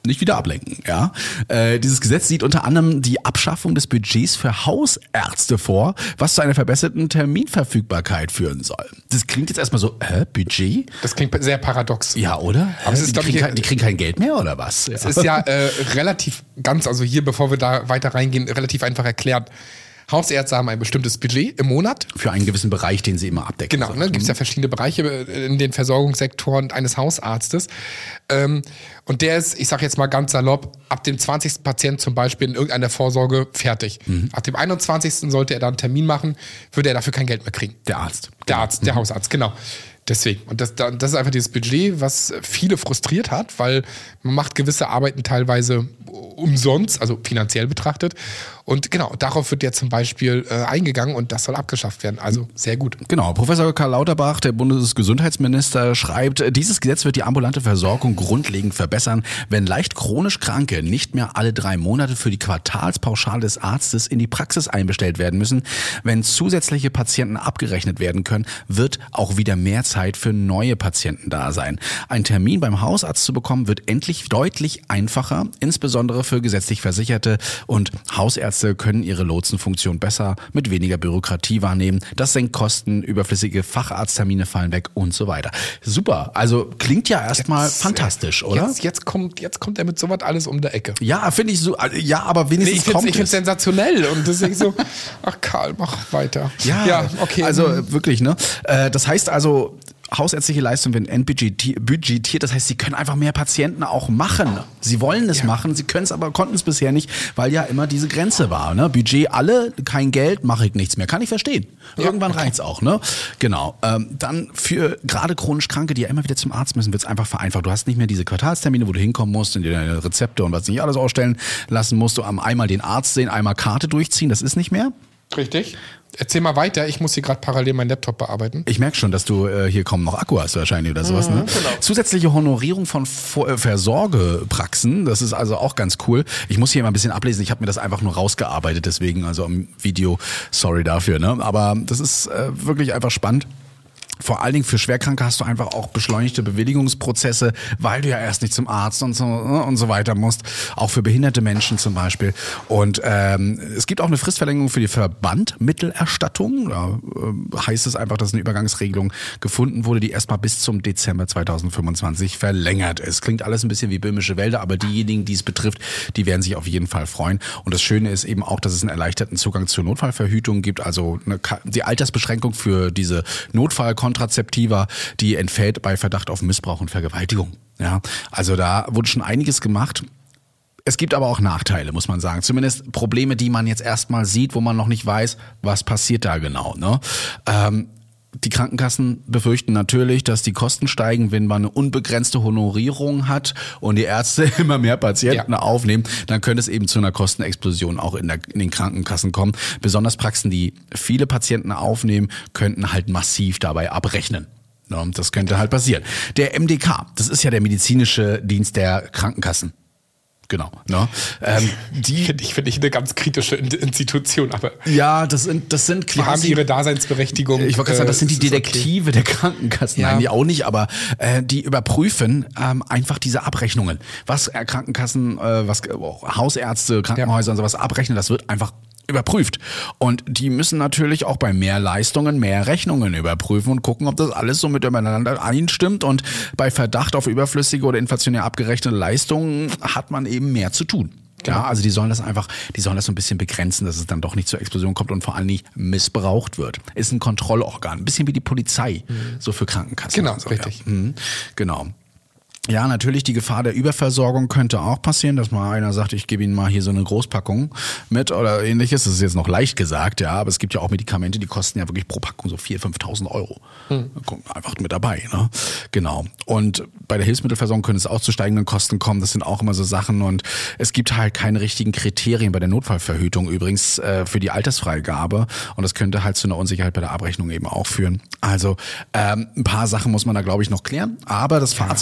nicht wieder ablenken, ja. Äh, dieses Gesetz sieht unter anderem die Abschaffung des Budgets für Hausärzte vor, was zu einer verbesserten Terminverfügbarkeit führen soll. Das klingt jetzt erstmal so, hä, Budget? Das klingt sehr paradox. Ja, oder? Aber es ist, die, glaub kriegen ich, kein, die kriegen kein Geld mehr, oder was? Es ist ja äh, relativ ganz, also hier, bevor wir da weiter reingehen, relativ einfach erklärt. Hausärzte haben ein bestimmtes Budget im Monat. Für einen gewissen Bereich, den sie immer abdecken. Genau, ne, gibt es ja verschiedene Bereiche in den Versorgungssektoren eines Hausarztes. Ähm, und der ist, ich sage jetzt mal ganz salopp, ab dem zwanzigsten Patient zum Beispiel in irgendeiner Vorsorge fertig. Mhm. Ab dem einundzwanzigsten sollte er dann einen Termin machen, würde er dafür kein Geld mehr kriegen. Der Arzt. Der Arzt, der mhm. Hausarzt, genau. Deswegen. Und das, das ist einfach dieses Budget, was viele frustriert hat, weil man macht gewisse Arbeiten teilweise umsonst, also finanziell betrachtet. Und genau, darauf wird jetzt zum Beispiel äh, eingegangen und das soll abgeschafft werden. Also sehr gut. Genau, Professor Karl Lauterbach, der Bundesgesundheitsminister, schreibt, dieses Gesetz wird die ambulante Versorgung grundlegend verbessern, wenn leicht chronisch Kranke nicht mehr alle drei Monate für die Quartalspauschale des Arztes in die Praxis einbestellt werden müssen. Wenn zusätzliche Patienten abgerechnet werden können, wird auch wieder mehr Zeit für neue Patienten da sein. Ein Termin beim Hausarzt zu bekommen, wird endlich deutlich einfacher, insbesondere für gesetzlich Versicherte, und Hausärzte können ihre Lotsenfunktion besser mit weniger Bürokratie wahrnehmen. Das senkt Kosten, überflüssige Facharzttermine fallen weg und so weiter. Super, also klingt ja erstmal fantastisch, oder? Jetzt, jetzt, kommt, jetzt kommt er mit sowas alles um der Ecke. Ja, finde ich so, ja, aber wenigstens nee, ich kommt Ich finde es sensationell und deswegen so, ach Karl, mach weiter. Ja, ja, okay. Also wirklich, ne? Das heißt also, hausärztliche Leistungen werden entbudgetiert, das heißt, sie können einfach mehr Patienten auch machen. Sie wollen es ja. machen, sie können es aber, konnten es bisher nicht, weil ja immer diese Grenze war. Ne? Budget alle, kein Geld, mache ich nichts mehr. Kann ich verstehen. Ja, Irgendwann okay. reicht's auch. Ne? Genau. Ähm, dann für gerade chronisch Kranke, die ja immer wieder zum Arzt müssen, wird's einfach vereinfacht. Du hast nicht mehr diese Quartalstermine, wo du hinkommen musst und dir deine Rezepte und was nicht alles ausstellen lassen musst. Du einmal den Arzt sehen, einmal Karte durchziehen, das ist nicht mehr. Richtig. Erzähl mal weiter, ich muss hier gerade parallel meinen Laptop bearbeiten. Ich merke schon, dass du äh, hier kaum noch Akku hast wahrscheinlich oder sowas. Mhm, ne? Genau. Zusätzliche Honorierung von Vor- äh, Versorgepraxen, das ist also auch ganz cool. Ich muss hier mal ein bisschen ablesen, ich habe mir das einfach nur rausgearbeitet, deswegen also im Video, sorry dafür. Ne? Aber das ist äh, wirklich einfach spannend. Vor allen Dingen für Schwerkranke hast du einfach auch beschleunigte Bewilligungsprozesse, weil du ja erst nicht zum Arzt und so und so weiter musst. Auch für behinderte Menschen zum Beispiel. Und ähm, es gibt auch eine Fristverlängerung für die Verbandmittelerstattung. Da äh, heißt es einfach, dass eine Übergangsregelung gefunden wurde, die erstmal bis zum Dezember zweitausendfünfundzwanzig verlängert ist. Klingt alles ein bisschen wie böhmische Wälder, aber diejenigen, die es betrifft, die werden sich auf jeden Fall freuen. Und das Schöne ist eben auch, dass es einen erleichterten Zugang zur Notfallverhütung gibt. Also eine, die Altersbeschränkung für diese Notfallkontrolle Kontrazeptiva, die entfällt bei Verdacht auf Missbrauch und Vergewaltigung. Ja, also da wurde schon einiges gemacht. Es gibt aber auch Nachteile, muss man sagen. Zumindest Probleme, die man jetzt erstmal sieht, wo man noch nicht weiß, was passiert da genau. Ne? Ähm, Die Krankenkassen befürchten natürlich, dass die Kosten steigen, wenn man eine unbegrenzte Honorierung hat und die Ärzte immer mehr Patienten ja. aufnehmen, dann könnte es eben zu einer Kostenexplosion auch in, der, in den Krankenkassen kommen. Besonders Praxen, die viele Patienten aufnehmen, könnten halt massiv dabei abrechnen. Das könnte halt passieren. Der M D K, das ist ja der medizinische Dienst der Krankenkassen. Genau. Ne? Ähm, die finde ich, find ich eine ganz kritische Institution, aber ja, das sind das sind quasi, die haben ihre Daseinsberechtigung. Ich wollte gerade sagen, das sind die Detektive okay. der Krankenkassen. Ja. Nein, die auch nicht, aber äh, die überprüfen ähm, einfach diese Abrechnungen. Was äh, Krankenkassen, äh, was äh, Hausärzte, Krankenhäuser ja. und sowas abrechnen, das wird einfach überprüft. Und die müssen natürlich auch bei mehr Leistungen mehr Rechnungen überprüfen und gucken, ob das alles so miteinander einstimmt. Und bei Verdacht auf überflüssige oder inflationär abgerechnete Leistungen hat man eben mehr zu tun. Genau. Ja, also die sollen das einfach, die sollen das so ein bisschen begrenzen, dass es dann doch nicht zur Explosion kommt und vor allem nicht missbraucht wird. Ist ein Kontrollorgan, ein bisschen wie die Polizei, mhm. so für Krankenkassen. Genau, so, richtig. Ja. Mhm. Genau. Ja, natürlich, die Gefahr der Überversorgung könnte auch passieren, dass mal einer sagt, ich gebe Ihnen mal hier so eine Großpackung mit oder ähnliches. Das ist jetzt noch leicht gesagt, ja, aber es gibt ja auch Medikamente, die kosten ja wirklich pro Packung so viertausend, fünftausend Euro. Hm. Einfach mit dabei, ne? Genau. Und bei der Hilfsmittelversorgung könnte es auch zu steigenden Kosten kommen. Das sind auch immer so Sachen und es gibt halt keine richtigen Kriterien bei der Notfallverhütung übrigens äh, für die Altersfreigabe und das könnte halt zu einer Unsicherheit bei der Abrechnung eben auch führen. Also ähm, ein paar Sachen muss man da, glaube ich, noch klären, aber das Fazit, und da muss ich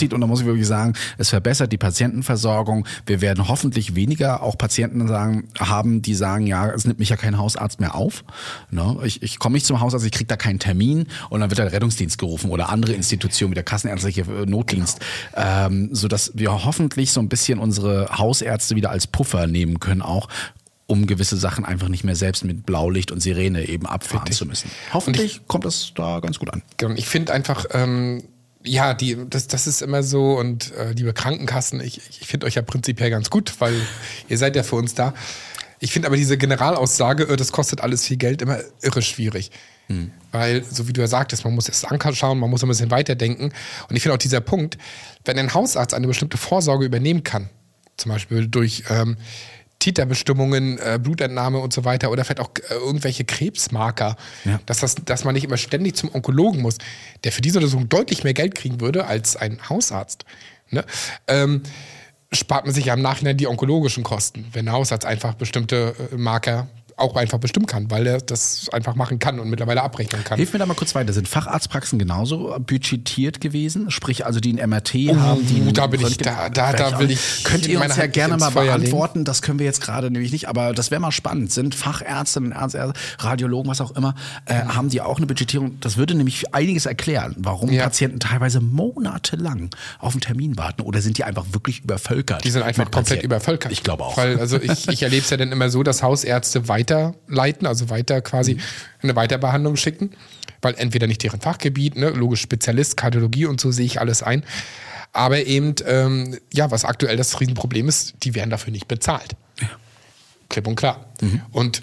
wirklich sagen, es verbessert die Patientenversorgung. Wir werden hoffentlich weniger auch Patienten sagen, haben, die sagen, ja, es nimmt mich ja kein Hausarzt mehr auf. Ne? Ich, ich komme nicht zum Hausarzt, ich kriege da keinen Termin und dann wird der Rettungsdienst gerufen oder andere Institutionen wie der kassenärztliche Notdienst, genau. ähm, sodass wir hoffentlich so ein bisschen unsere Hausärzte wieder als Puffer nehmen können auch, um gewisse Sachen einfach nicht mehr selbst mit Blaulicht und Sirene eben abfahren Richtig. zu müssen. Hoffentlich ich, kommt das da ganz gut an. Ich finde einfach, ähm, ja, die, das, das ist immer so und äh, liebe Krankenkassen, ich, ich finde euch ja prinzipiell ganz gut, weil ihr seid ja für uns da. Ich finde aber diese Generalaussage, äh, das kostet alles viel Geld, immer irre schwierig. Hm. Weil, so wie du ja sagtest, man muss erst Anker schauen, man muss ein bisschen weiterdenken. Und ich finde auch dieser Punkt, wenn ein Hausarzt eine bestimmte Vorsorge übernehmen kann, zum Beispiel durch ähm, Titerbestimmungen, äh, Blutentnahme und so weiter oder vielleicht auch äh, irgendwelche Krebsmarker, ja. dass, das, dass man nicht immer ständig zum Onkologen muss, der für diese Untersuchung deutlich mehr Geld kriegen würde als ein Hausarzt. Ne? Ähm, spart man sich ja im Nachhinein die onkologischen Kosten, wenn der Hausarzt einfach bestimmte äh, Marker auch einfach bestimmen kann, weil er das einfach machen kann und mittlerweile abrechnen kann. Hilf mir da mal kurz weiter. Sind Facharztpraxen genauso budgetiert gewesen? Sprich, also die ein M R T oh, haben? Die da bin ich, da, da, da will ich... Könnt ihr uns ja gerne mal beantworten? Das können wir jetzt gerade nämlich nicht, aber das wäre mal spannend. Sind Fachärztinnen, Ärzte, Radiologen, was auch immer, äh, mhm. haben die auch eine Budgetierung? Das würde nämlich einiges erklären, warum ja. Patienten teilweise monatelang auf einen Termin warten oder sind die einfach wirklich übervölkert? Die sind einfach komplett übervölkert. Ich glaube auch. Weil, also ich, ich erlebe es ja dann immer so, dass Hausärzte weiter weiterleiten, also weiter quasi mhm. eine Weiterbehandlung schicken, weil entweder nicht deren Fachgebiet, ne, logisch Spezialist, Kardiologie und so sehe ich alles ein, aber eben, ähm, ja, was aktuell das Riesenproblem ist, die werden dafür nicht bezahlt. Ja. Klipp und klar. Mhm. Und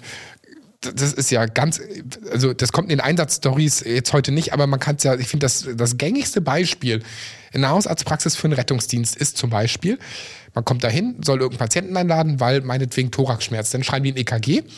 das ist ja ganz, also das kommt in den Einsatzstories jetzt heute nicht, aber man kann es ja, ich finde, das, das gängigste Beispiel in der Hausarztpraxis für einen Rettungsdienst ist zum Beispiel, man kommt dahin, soll irgendeinen Patienten einladen, weil meinetwegen Thoraxschmerz, dann schreiben die ein E K G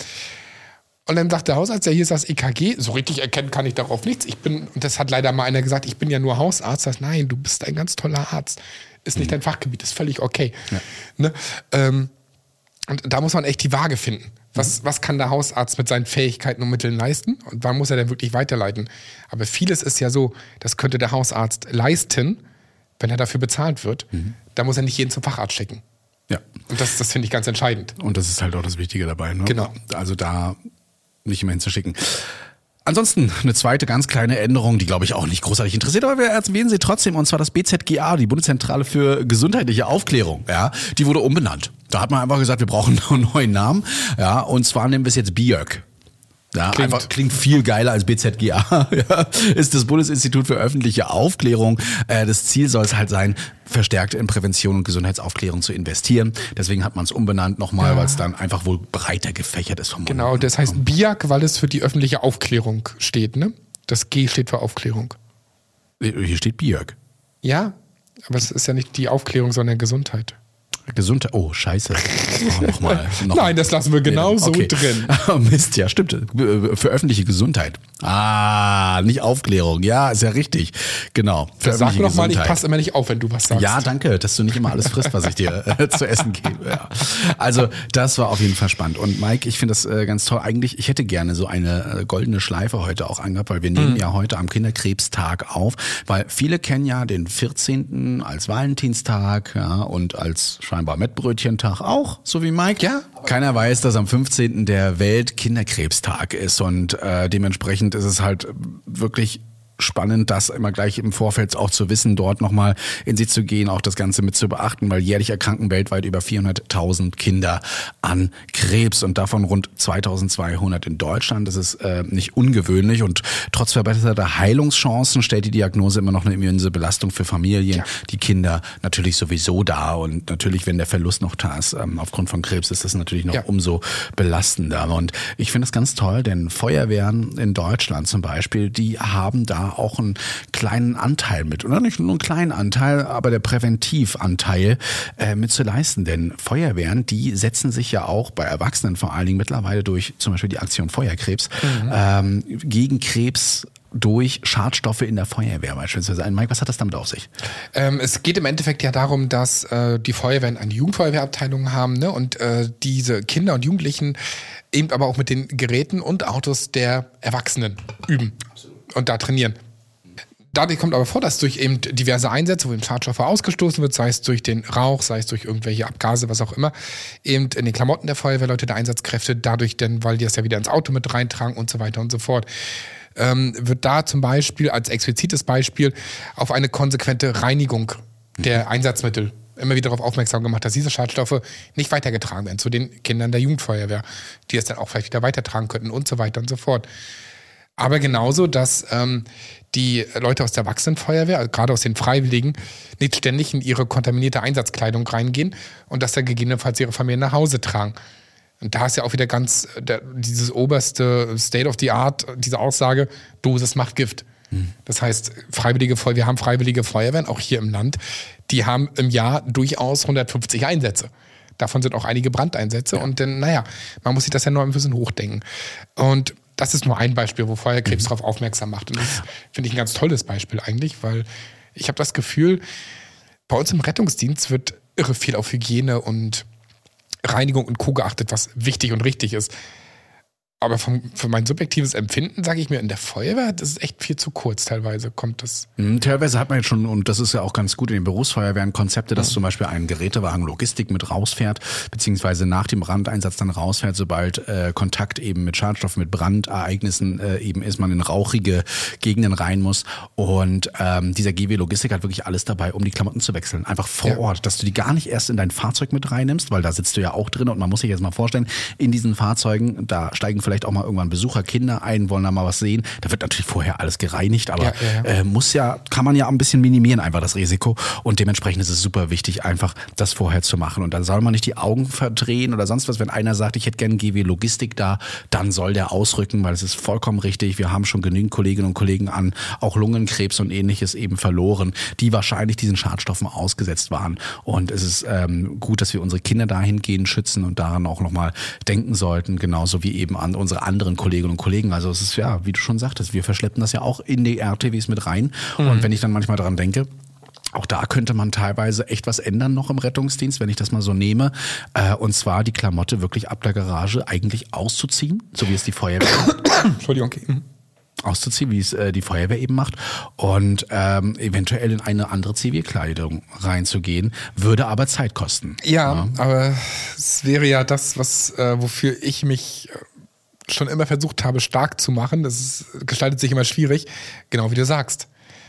und dann sagt der Hausarzt, ja, hier ist das E K G, so richtig erkennen kann ich darauf nichts, ich bin, und das hat leider mal einer gesagt, ich bin ja nur Hausarzt, das heißt, nein, du bist ein ganz toller Arzt, ist nicht mhm. dein Fachgebiet, ist völlig okay. Ja. Ne? Ähm, und da muss man echt die Waage finden. Was, was kann der Hausarzt mit seinen Fähigkeiten und Mitteln leisten? Und wann muss er denn wirklich weiterleiten? Aber vieles ist ja so, das könnte der Hausarzt leisten, wenn er dafür bezahlt wird. Mhm. Da muss er nicht jeden zum Facharzt schicken. Ja. Und das, das finde ich ganz entscheidend. Und das ist halt auch das Wichtige dabei. Ne? Genau. Also da nicht immer hinzuschicken. Ansonsten eine zweite ganz kleine Änderung, die glaube ich auch nicht großartig interessiert, aber wir erwähnen sie trotzdem, und zwar das B Z G A, die Bundeszentrale für gesundheitliche Aufklärung. Ja, die wurde umbenannt. Da hat man einfach gesagt, wir brauchen einen neuen Namen. Ja, und zwar nennen wir es jetzt B I R C. Ja, klingt. Einfach, klingt viel geiler als B Z G A. Ja, ist das Bundesinstitut für öffentliche Aufklärung. Äh, das Ziel soll es halt sein, verstärkt in Prävention und Gesundheitsaufklärung zu investieren. Deswegen hat man es umbenannt nochmal, ja. weil es dann einfach wohl breiter gefächert ist. Vom genau, das heißt B I A C, weil es für die öffentliche Aufklärung steht, ne? Das G steht für Aufklärung. Hier steht B I R C. Ja, aber es ist ja nicht die Aufklärung, sondern Gesundheit. Gesundheit. Oh, scheiße. Oh, noch mal, noch Nein, das lassen wir genau so okay. drin. Mist, ja, stimmt. Für öffentliche Gesundheit. Ah, nicht Aufklärung. Ja, ist ja richtig. Genau. Für Sag doch mal, ich passe immer nicht auf, wenn du was sagst. Ja, danke, dass du nicht immer alles frisst, was ich dir äh, zu essen gebe. Ja. Also, das war auf jeden Fall spannend. Und Mike, ich finde das äh, ganz toll. Eigentlich, ich hätte gerne so eine äh, goldene Schleife heute auch angehabt, weil wir nehmen mhm. ja heute am Kinderkrebstag auf, weil viele kennen ja den vierzehnten als Valentinstag, ja, und als scheinbar Mettbrötchentag auch, so wie Mike. Ja. Keiner weiß, dass am fünfzehnten der Welt-Kinderkrebstag ist und äh, dementsprechend ist es halt wirklich spannend, das immer gleich im Vorfeld auch zu wissen, dort nochmal in sich zu gehen, auch das Ganze mit zu beachten, weil jährlich erkranken weltweit über vierhunderttausend Kinder an Krebs und davon rund zweitausendzweihundert in Deutschland. Das ist äh, nicht ungewöhnlich und trotz verbesserter Heilungschancen stellt die Diagnose immer noch eine immense Belastung für Familien, ja. die Kinder natürlich sowieso da und natürlich, wenn der Verlust noch da ist, ähm, aufgrund von Krebs ist das natürlich noch ja. umso belastender. Und ich finde das ganz toll, denn Feuerwehren in Deutschland zum Beispiel, die haben da auch einen kleinen Anteil mit, oder nicht nur einen kleinen Anteil, aber der Präventivanteil äh, mit zu leisten. Denn Feuerwehren, die setzen sich ja auch bei Erwachsenen vor allen Dingen mittlerweile durch zum Beispiel die Aktion Feuerkrebs mhm. ähm, gegen Krebs durch Schadstoffe in der Feuerwehr beispielsweise ein. Mike, was hat das damit auf sich? Ähm, es geht im Endeffekt ja darum, dass äh, die Feuerwehren eine Jugendfeuerwehrabteilung haben, ne? Und äh, diese Kinder und Jugendlichen eben aber auch mit den Geräten und Autos der Erwachsenen üben. Und da trainieren. dadurch kommt aber vor, dass durch eben diverse Einsätze, wo eben Schadstoffe ausgestoßen wird, sei es durch den Rauch, sei es durch irgendwelche Abgase, was auch immer, eben in den Klamotten der Feuerwehrleute, der Einsatzkräfte, dadurch denn, weil die das ja wieder ins Auto mit reintragen und so weiter und so fort, ähm, wird da zum Beispiel als explizites Beispiel auf eine konsequente Reinigung der Einsatzmittel immer wieder darauf aufmerksam gemacht, dass diese Schadstoffe nicht weitergetragen werden zu den Kindern der Jugendfeuerwehr, die es dann auch vielleicht wieder weitertragen könnten und so weiter und so fort. Aber genauso, dass ähm, die Leute aus der Erwachsenenfeuerwehr, also gerade aus den Freiwilligen, nicht ständig in ihre kontaminierte Einsatzkleidung reingehen und das dann gegebenenfalls ihre Familie nach Hause tragen. Und da ist ja auch wieder ganz der, dieses oberste State of the Art, diese Aussage, Dosis macht Gift. Hm. Das heißt, freiwillige Feuer, wir haben freiwillige Feuerwehren, auch hier im Land, die haben im Jahr durchaus hundertfünfzig Einsätze. Davon sind auch einige Brandeinsätze. Ja. Und dann, naja, man muss sich das ja nur ein bisschen hochdenken. Und das ist nur ein Beispiel, wo Feuerkrebs mhm. darauf aufmerksam macht. Und das finde ich ein ganz tolles Beispiel eigentlich, weil ich habe das Gefühl, bei uns im Rettungsdienst wird irre viel auf Hygiene und Reinigung und Co. geachtet, was wichtig und richtig ist. Aber vom, für mein subjektives Empfinden, sage ich mir, in der Feuerwehr, das ist echt viel zu kurz teilweise, kommt das. Mhm, teilweise hat man jetzt schon, und das ist ja auch ganz gut in den Berufsfeuerwehren, Konzepte, dass mhm. zum Beispiel ein Gerätewagen Logistik mit rausfährt, beziehungsweise nach dem Brandeinsatz dann rausfährt, sobald äh, Kontakt eben mit Schadstoffen, mit Brandereignissen äh, eben ist, man in rauchige Gegenden rein muss. Und ähm, dieser G W Logistik hat wirklich alles dabei, um die Klamotten zu wechseln. Einfach vor ja. Ort, dass du die gar nicht erst in dein Fahrzeug mit reinnimmst, weil da sitzt du ja auch drin und man muss sich jetzt mal vorstellen, in diesen Fahrzeugen, da steigen vielleicht auch mal irgendwann Besucher, Kinder ein, wollen da mal was sehen. Da wird natürlich vorher alles gereinigt, aber ja, ja, ja. Äh, muss ja, kann man ja ein bisschen minimieren, einfach das Risiko. Und dementsprechend ist es super wichtig, einfach das vorher zu machen. Und dann soll man nicht die Augen verdrehen oder sonst was. Wenn einer sagt, ich hätte gerne G W Logistik da, dann soll der ausrücken, weil es ist vollkommen richtig. Wir haben schon genügend Kolleginnen und Kollegen an auch Lungenkrebs und ähnliches eben verloren, die wahrscheinlich diesen Schadstoffen ausgesetzt waren. Und es ist ähm, gut, dass wir unsere Kinder dahingehend schützen und daran auch nochmal denken sollten, genauso wie eben an unsere anderen Kolleginnen und Kollegen. Also es ist ja, wie du schon sagtest, wir verschleppen das ja auch in die R T Ws mit rein. Mhm. Und wenn ich dann manchmal daran denke, auch da könnte man teilweise echt was ändern noch im Rettungsdienst, wenn ich das mal so nehme. Äh, und zwar die Klamotte wirklich ab der Garage eigentlich auszuziehen, so wie es die Feuerwehr Entschuldigung, okay. Mhm. auszuziehen, wie es äh, die Feuerwehr eben macht und ähm, eventuell in eine andere Zivilkleidung reinzugehen, würde aber Zeit kosten. Ja, ja. Aber es wäre ja das, was äh, wofür ich mich schon immer versucht habe, stark zu machen. Das ist, gestaltet sich immer schwierig, genau wie du sagst.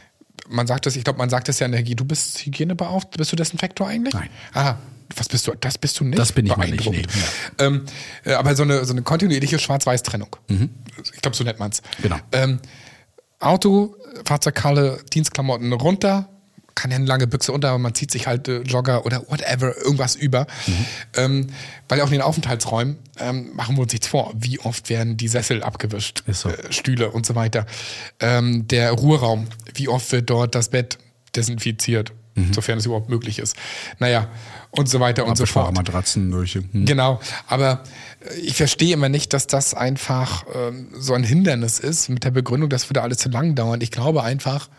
Man sagt das, ich glaube, man sagt das ja in der Hygiene. Du bist Hygienebeauftragter, bist du Desinfektor eigentlich? Nein. Aha. Was bist du? Das bist du nicht? Das bin ich mal nicht. Nee. Ja. Ähm, äh, aber so eine, so eine kontinuierliche Schwarz-Weiß-Trennung. Mhm. Ich glaube, so nennt man es. Genau. Ähm, Auto, Fahrzeughalle, Dienstklamotten runter. Kann ja eine lange Büchse unter, aber man zieht sich halt äh, Jogger oder whatever, irgendwas über. Mhm. Ähm, weil auch in den Aufenthaltsräumen, ähm, machen wir uns nichts vor, wie oft werden die Sessel abgewischt, Ist so. äh, Stühle und so weiter. Ähm, der Ruheraum, wie oft wird dort das Bett desinfiziert, mhm. sofern es überhaupt möglich ist. Naja, und so weiter und so fort. Matratzen durch. Mhm. Genau, aber ich verstehe immer nicht, dass das einfach ähm, so ein Hindernis ist, mit der Begründung, das würde alles zu lang dauern. Ich glaube einfach,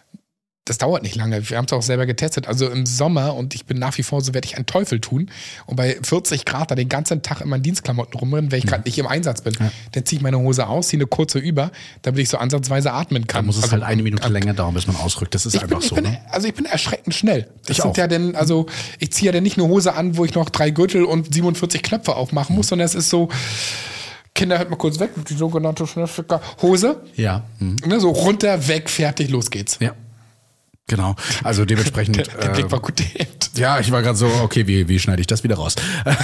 das dauert nicht lange. Wir haben es auch selber getestet. Also im Sommer, und ich bin nach wie vor so, werde ich einen Teufel tun und bei vierzig Grad da den ganzen Tag in meinen Dienstklamotten rumrennen, wenn ich gerade nicht im Einsatz bin. Ja. Dann ziehe ich meine Hose aus, ziehe eine kurze über, damit ich so ansatzweise atmen kann. Da muss es also, halt eine Minute und, länger dauern, bis man ausrückt. Das ist ich einfach bin, so. Ich bin, ne? Also ich bin erschreckend schnell. Das ich sind auch. ja denn, also ich ziehe ja dann nicht eine Hose an, wo ich noch drei Gürtel und siebenundvierzig Knöpfe aufmachen muss, sondern es ist so, Kinder, hört mal kurz weg, die sogenannte Hose. Ja. Mhm. Ne, so runter, weg, fertig, los geht's. Ja. Genau, also dementsprechend. Der, der Blick war gut gehebt. Ja, ich war gerade so, okay, wie, wie schneide ich das wieder raus?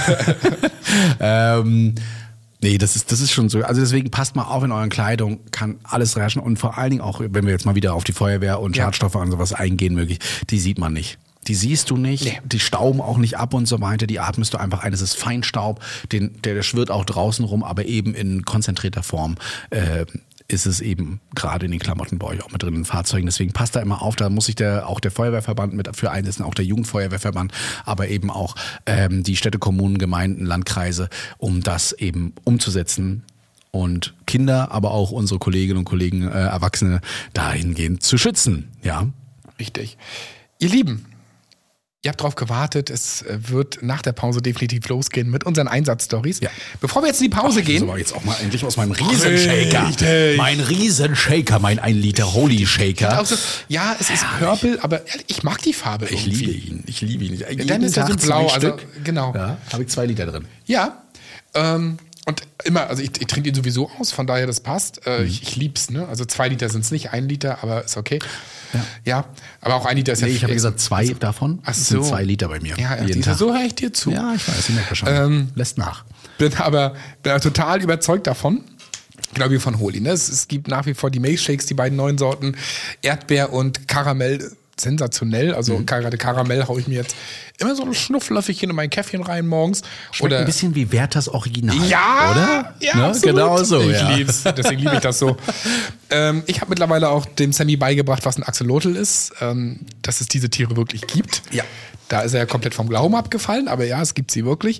ähm, nee, das ist, das ist schon so. Also deswegen passt mal auf in euren Kleidung, kann alles raschen und vor allen Dingen auch, wenn wir jetzt mal wieder auf die Feuerwehr und Schadstoffe ja. und sowas eingehen möglich, die sieht man nicht. Die siehst du nicht, nee. Die stauben auch nicht ab und so weiter, die atmest du einfach ein. Das ist Feinstaub, den, der, der schwirrt auch draußen rum, aber eben in konzentrierter Form. Äh, ist es eben gerade in den Klamotten bei euch auch mit drin in Fahrzeugen. Deswegen passt da immer auf, da muss sich der, auch der Feuerwehrverband mit für einsetzen, auch der Jugendfeuerwehrverband, aber eben auch ähm, die Städte, Kommunen, Gemeinden, Landkreise, um das eben umzusetzen und Kinder, aber auch unsere Kolleginnen und Kollegen, äh, Erwachsene dahingehend zu schützen. Ja, richtig. Ihr Lieben, Ihr habt drauf gewartet, es wird nach der Pause definitiv losgehen mit unseren Einsatzstories. Ja. Bevor wir jetzt in die Pause Ach, gehen. Aber jetzt auch mal endlich aus meinem Riesenshaker. Richtig. Mein Riesenshaker, mein ein Liter Holy Shaker. So, ja, es ist Purple, aber ich mag die Farbe Ich irgendwie. liebe ihn, ich liebe ihn. Ja, dann ist er so blau, also genau. Ja, habe ich zwei Liter drin. Ja, ähm, und immer, also ich, ich trinke ihn sowieso aus, von daher das passt. Äh, mhm. ich, ich lieb's, ne? Also zwei Liter sind es nicht, ein Liter, aber ist okay. Ja, ja, aber auch ein Liter ist nee, ja ich habe gesagt, zwei also, davon. Ach so. Das sind zwei Liter bei mir. Ja, jeden Dieter, Tag. So höre ich dir zu. Ja, ich weiß, ich merke schon. Ähm, Lässt nach. Bin aber, bin aber total überzeugt davon. Genau wie von Holy. Ne? Es, es gibt nach wie vor die Milkshakes, die beiden neuen Sorten, Erdbeer und Karamell. Sensationell, also mhm. gerade Karamell haue ich mir jetzt immer so ein Schnupflöffelchen in mein Käffchen rein morgens. Schmeckt oder ein bisschen wie Werthers Original, ja, oder? Ja, ne? absolut. Genau so. Ich ja. lieb's, deswegen liebe ich das so. ähm, ich habe mittlerweile auch dem Sammy beigebracht, was ein Axolotl ist, ähm, dass es diese Tiere wirklich gibt. Ja. Da ist er ja komplett vom Glauben abgefallen, aber ja, es gibt sie wirklich.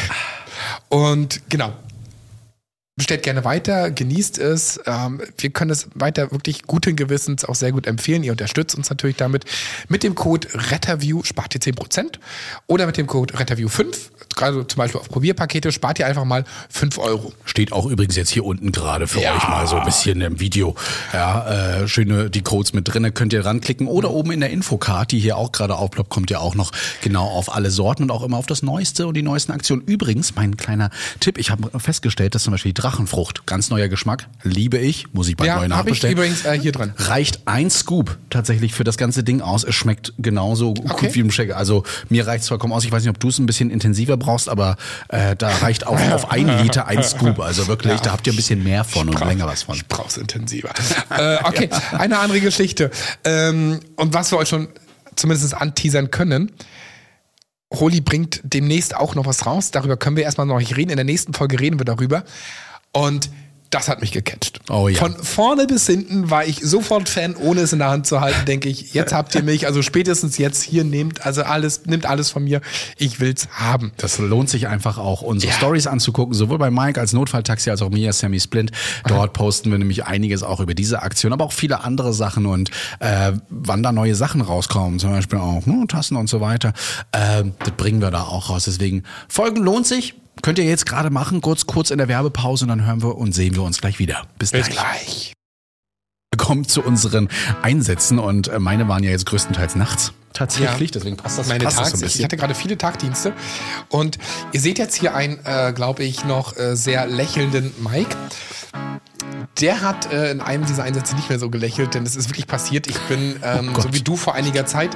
Und genau. Bestellt gerne weiter, genießt es. Ähm, wir können es weiter wirklich guten Gewissens auch sehr gut empfehlen. Ihr unterstützt uns natürlich damit. Mit dem Code RETTERVIEW spart ihr zehn Prozent oder mit dem Code RETTERVIEW fünf, gerade zum Beispiel auf Probierpakete, spart ihr einfach mal fünf Euro. Steht auch übrigens jetzt hier unten gerade für ja. euch mal so ein bisschen im Video. Ja, äh, schöne die Codes mit drin, könnt ihr ranklicken. Oder oben in der Infocard, die hier auch gerade aufploppt, kommt ihr auch noch genau auf alle Sorten und auch immer auf das Neueste und die neuesten Aktionen. Übrigens, mein kleiner Tipp, ich habe festgestellt, dass zum Beispiel die Drachenfrucht, ganz neuer Geschmack, liebe ich, muss ich bald ja, neu nachbestellen. Ja, habe ich übrigens äh, hier dran. Reicht ein Scoop tatsächlich für das ganze Ding aus. Es schmeckt genauso okay. gut wie im Shaker. Also mir reicht es vollkommen aus. Ich weiß nicht, ob du es ein bisschen intensiver brauchst, aber äh, da reicht auch auf ein Liter ein Scoop. Also wirklich, ja, da habt ihr ein bisschen mehr von und brauch, länger was von. Ich brauch's intensiver. äh, okay, ja. Eine andere Geschichte. Ähm, und was wir euch schon zumindest anteasern können, Holy bringt demnächst auch noch was raus. Darüber können wir erstmal noch nicht reden. In der nächsten Folge reden wir darüber. Und das hat mich gecatcht. Oh, ja. Von vorne bis hinten war ich sofort Fan, ohne es in der Hand zu halten, denke ich, jetzt habt ihr mich, also spätestens jetzt hier nehmt, also alles, nimmt alles von mir, ich will's haben. Das lohnt sich einfach auch, unsere ja. Stories anzugucken, sowohl bei Mike als Notfalltaxi als auch mir, Sammy Splint. Dort Aha. posten wir nämlich einiges auch über diese Aktion, aber auch viele andere Sachen und äh, wann da neue Sachen rauskommen, zum Beispiel auch ne, Tassen und so weiter, äh, das bringen wir da auch raus. Deswegen, Folgen lohnt sich. Könnt ihr jetzt gerade machen, kurz, kurz in der Werbepause und dann hören wir und sehen wir uns gleich wieder. Bis, Bis gleich. gleich. Willkommen zu unseren Einsätzen und meine waren ja jetzt größtenteils nachts tatsächlich, ja. Deswegen passt das, Meine passt Tags, das so ein bisschen. Ich hatte gerade viele Tagdienste und ihr seht jetzt hier einen, äh, glaube ich, noch äh, sehr lächelnden Mike. Der hat äh, in einem dieser Einsätze nicht mehr so gelächelt, denn es ist wirklich passiert. Ich bin, ähm, oh so wie du vor einiger Zeit,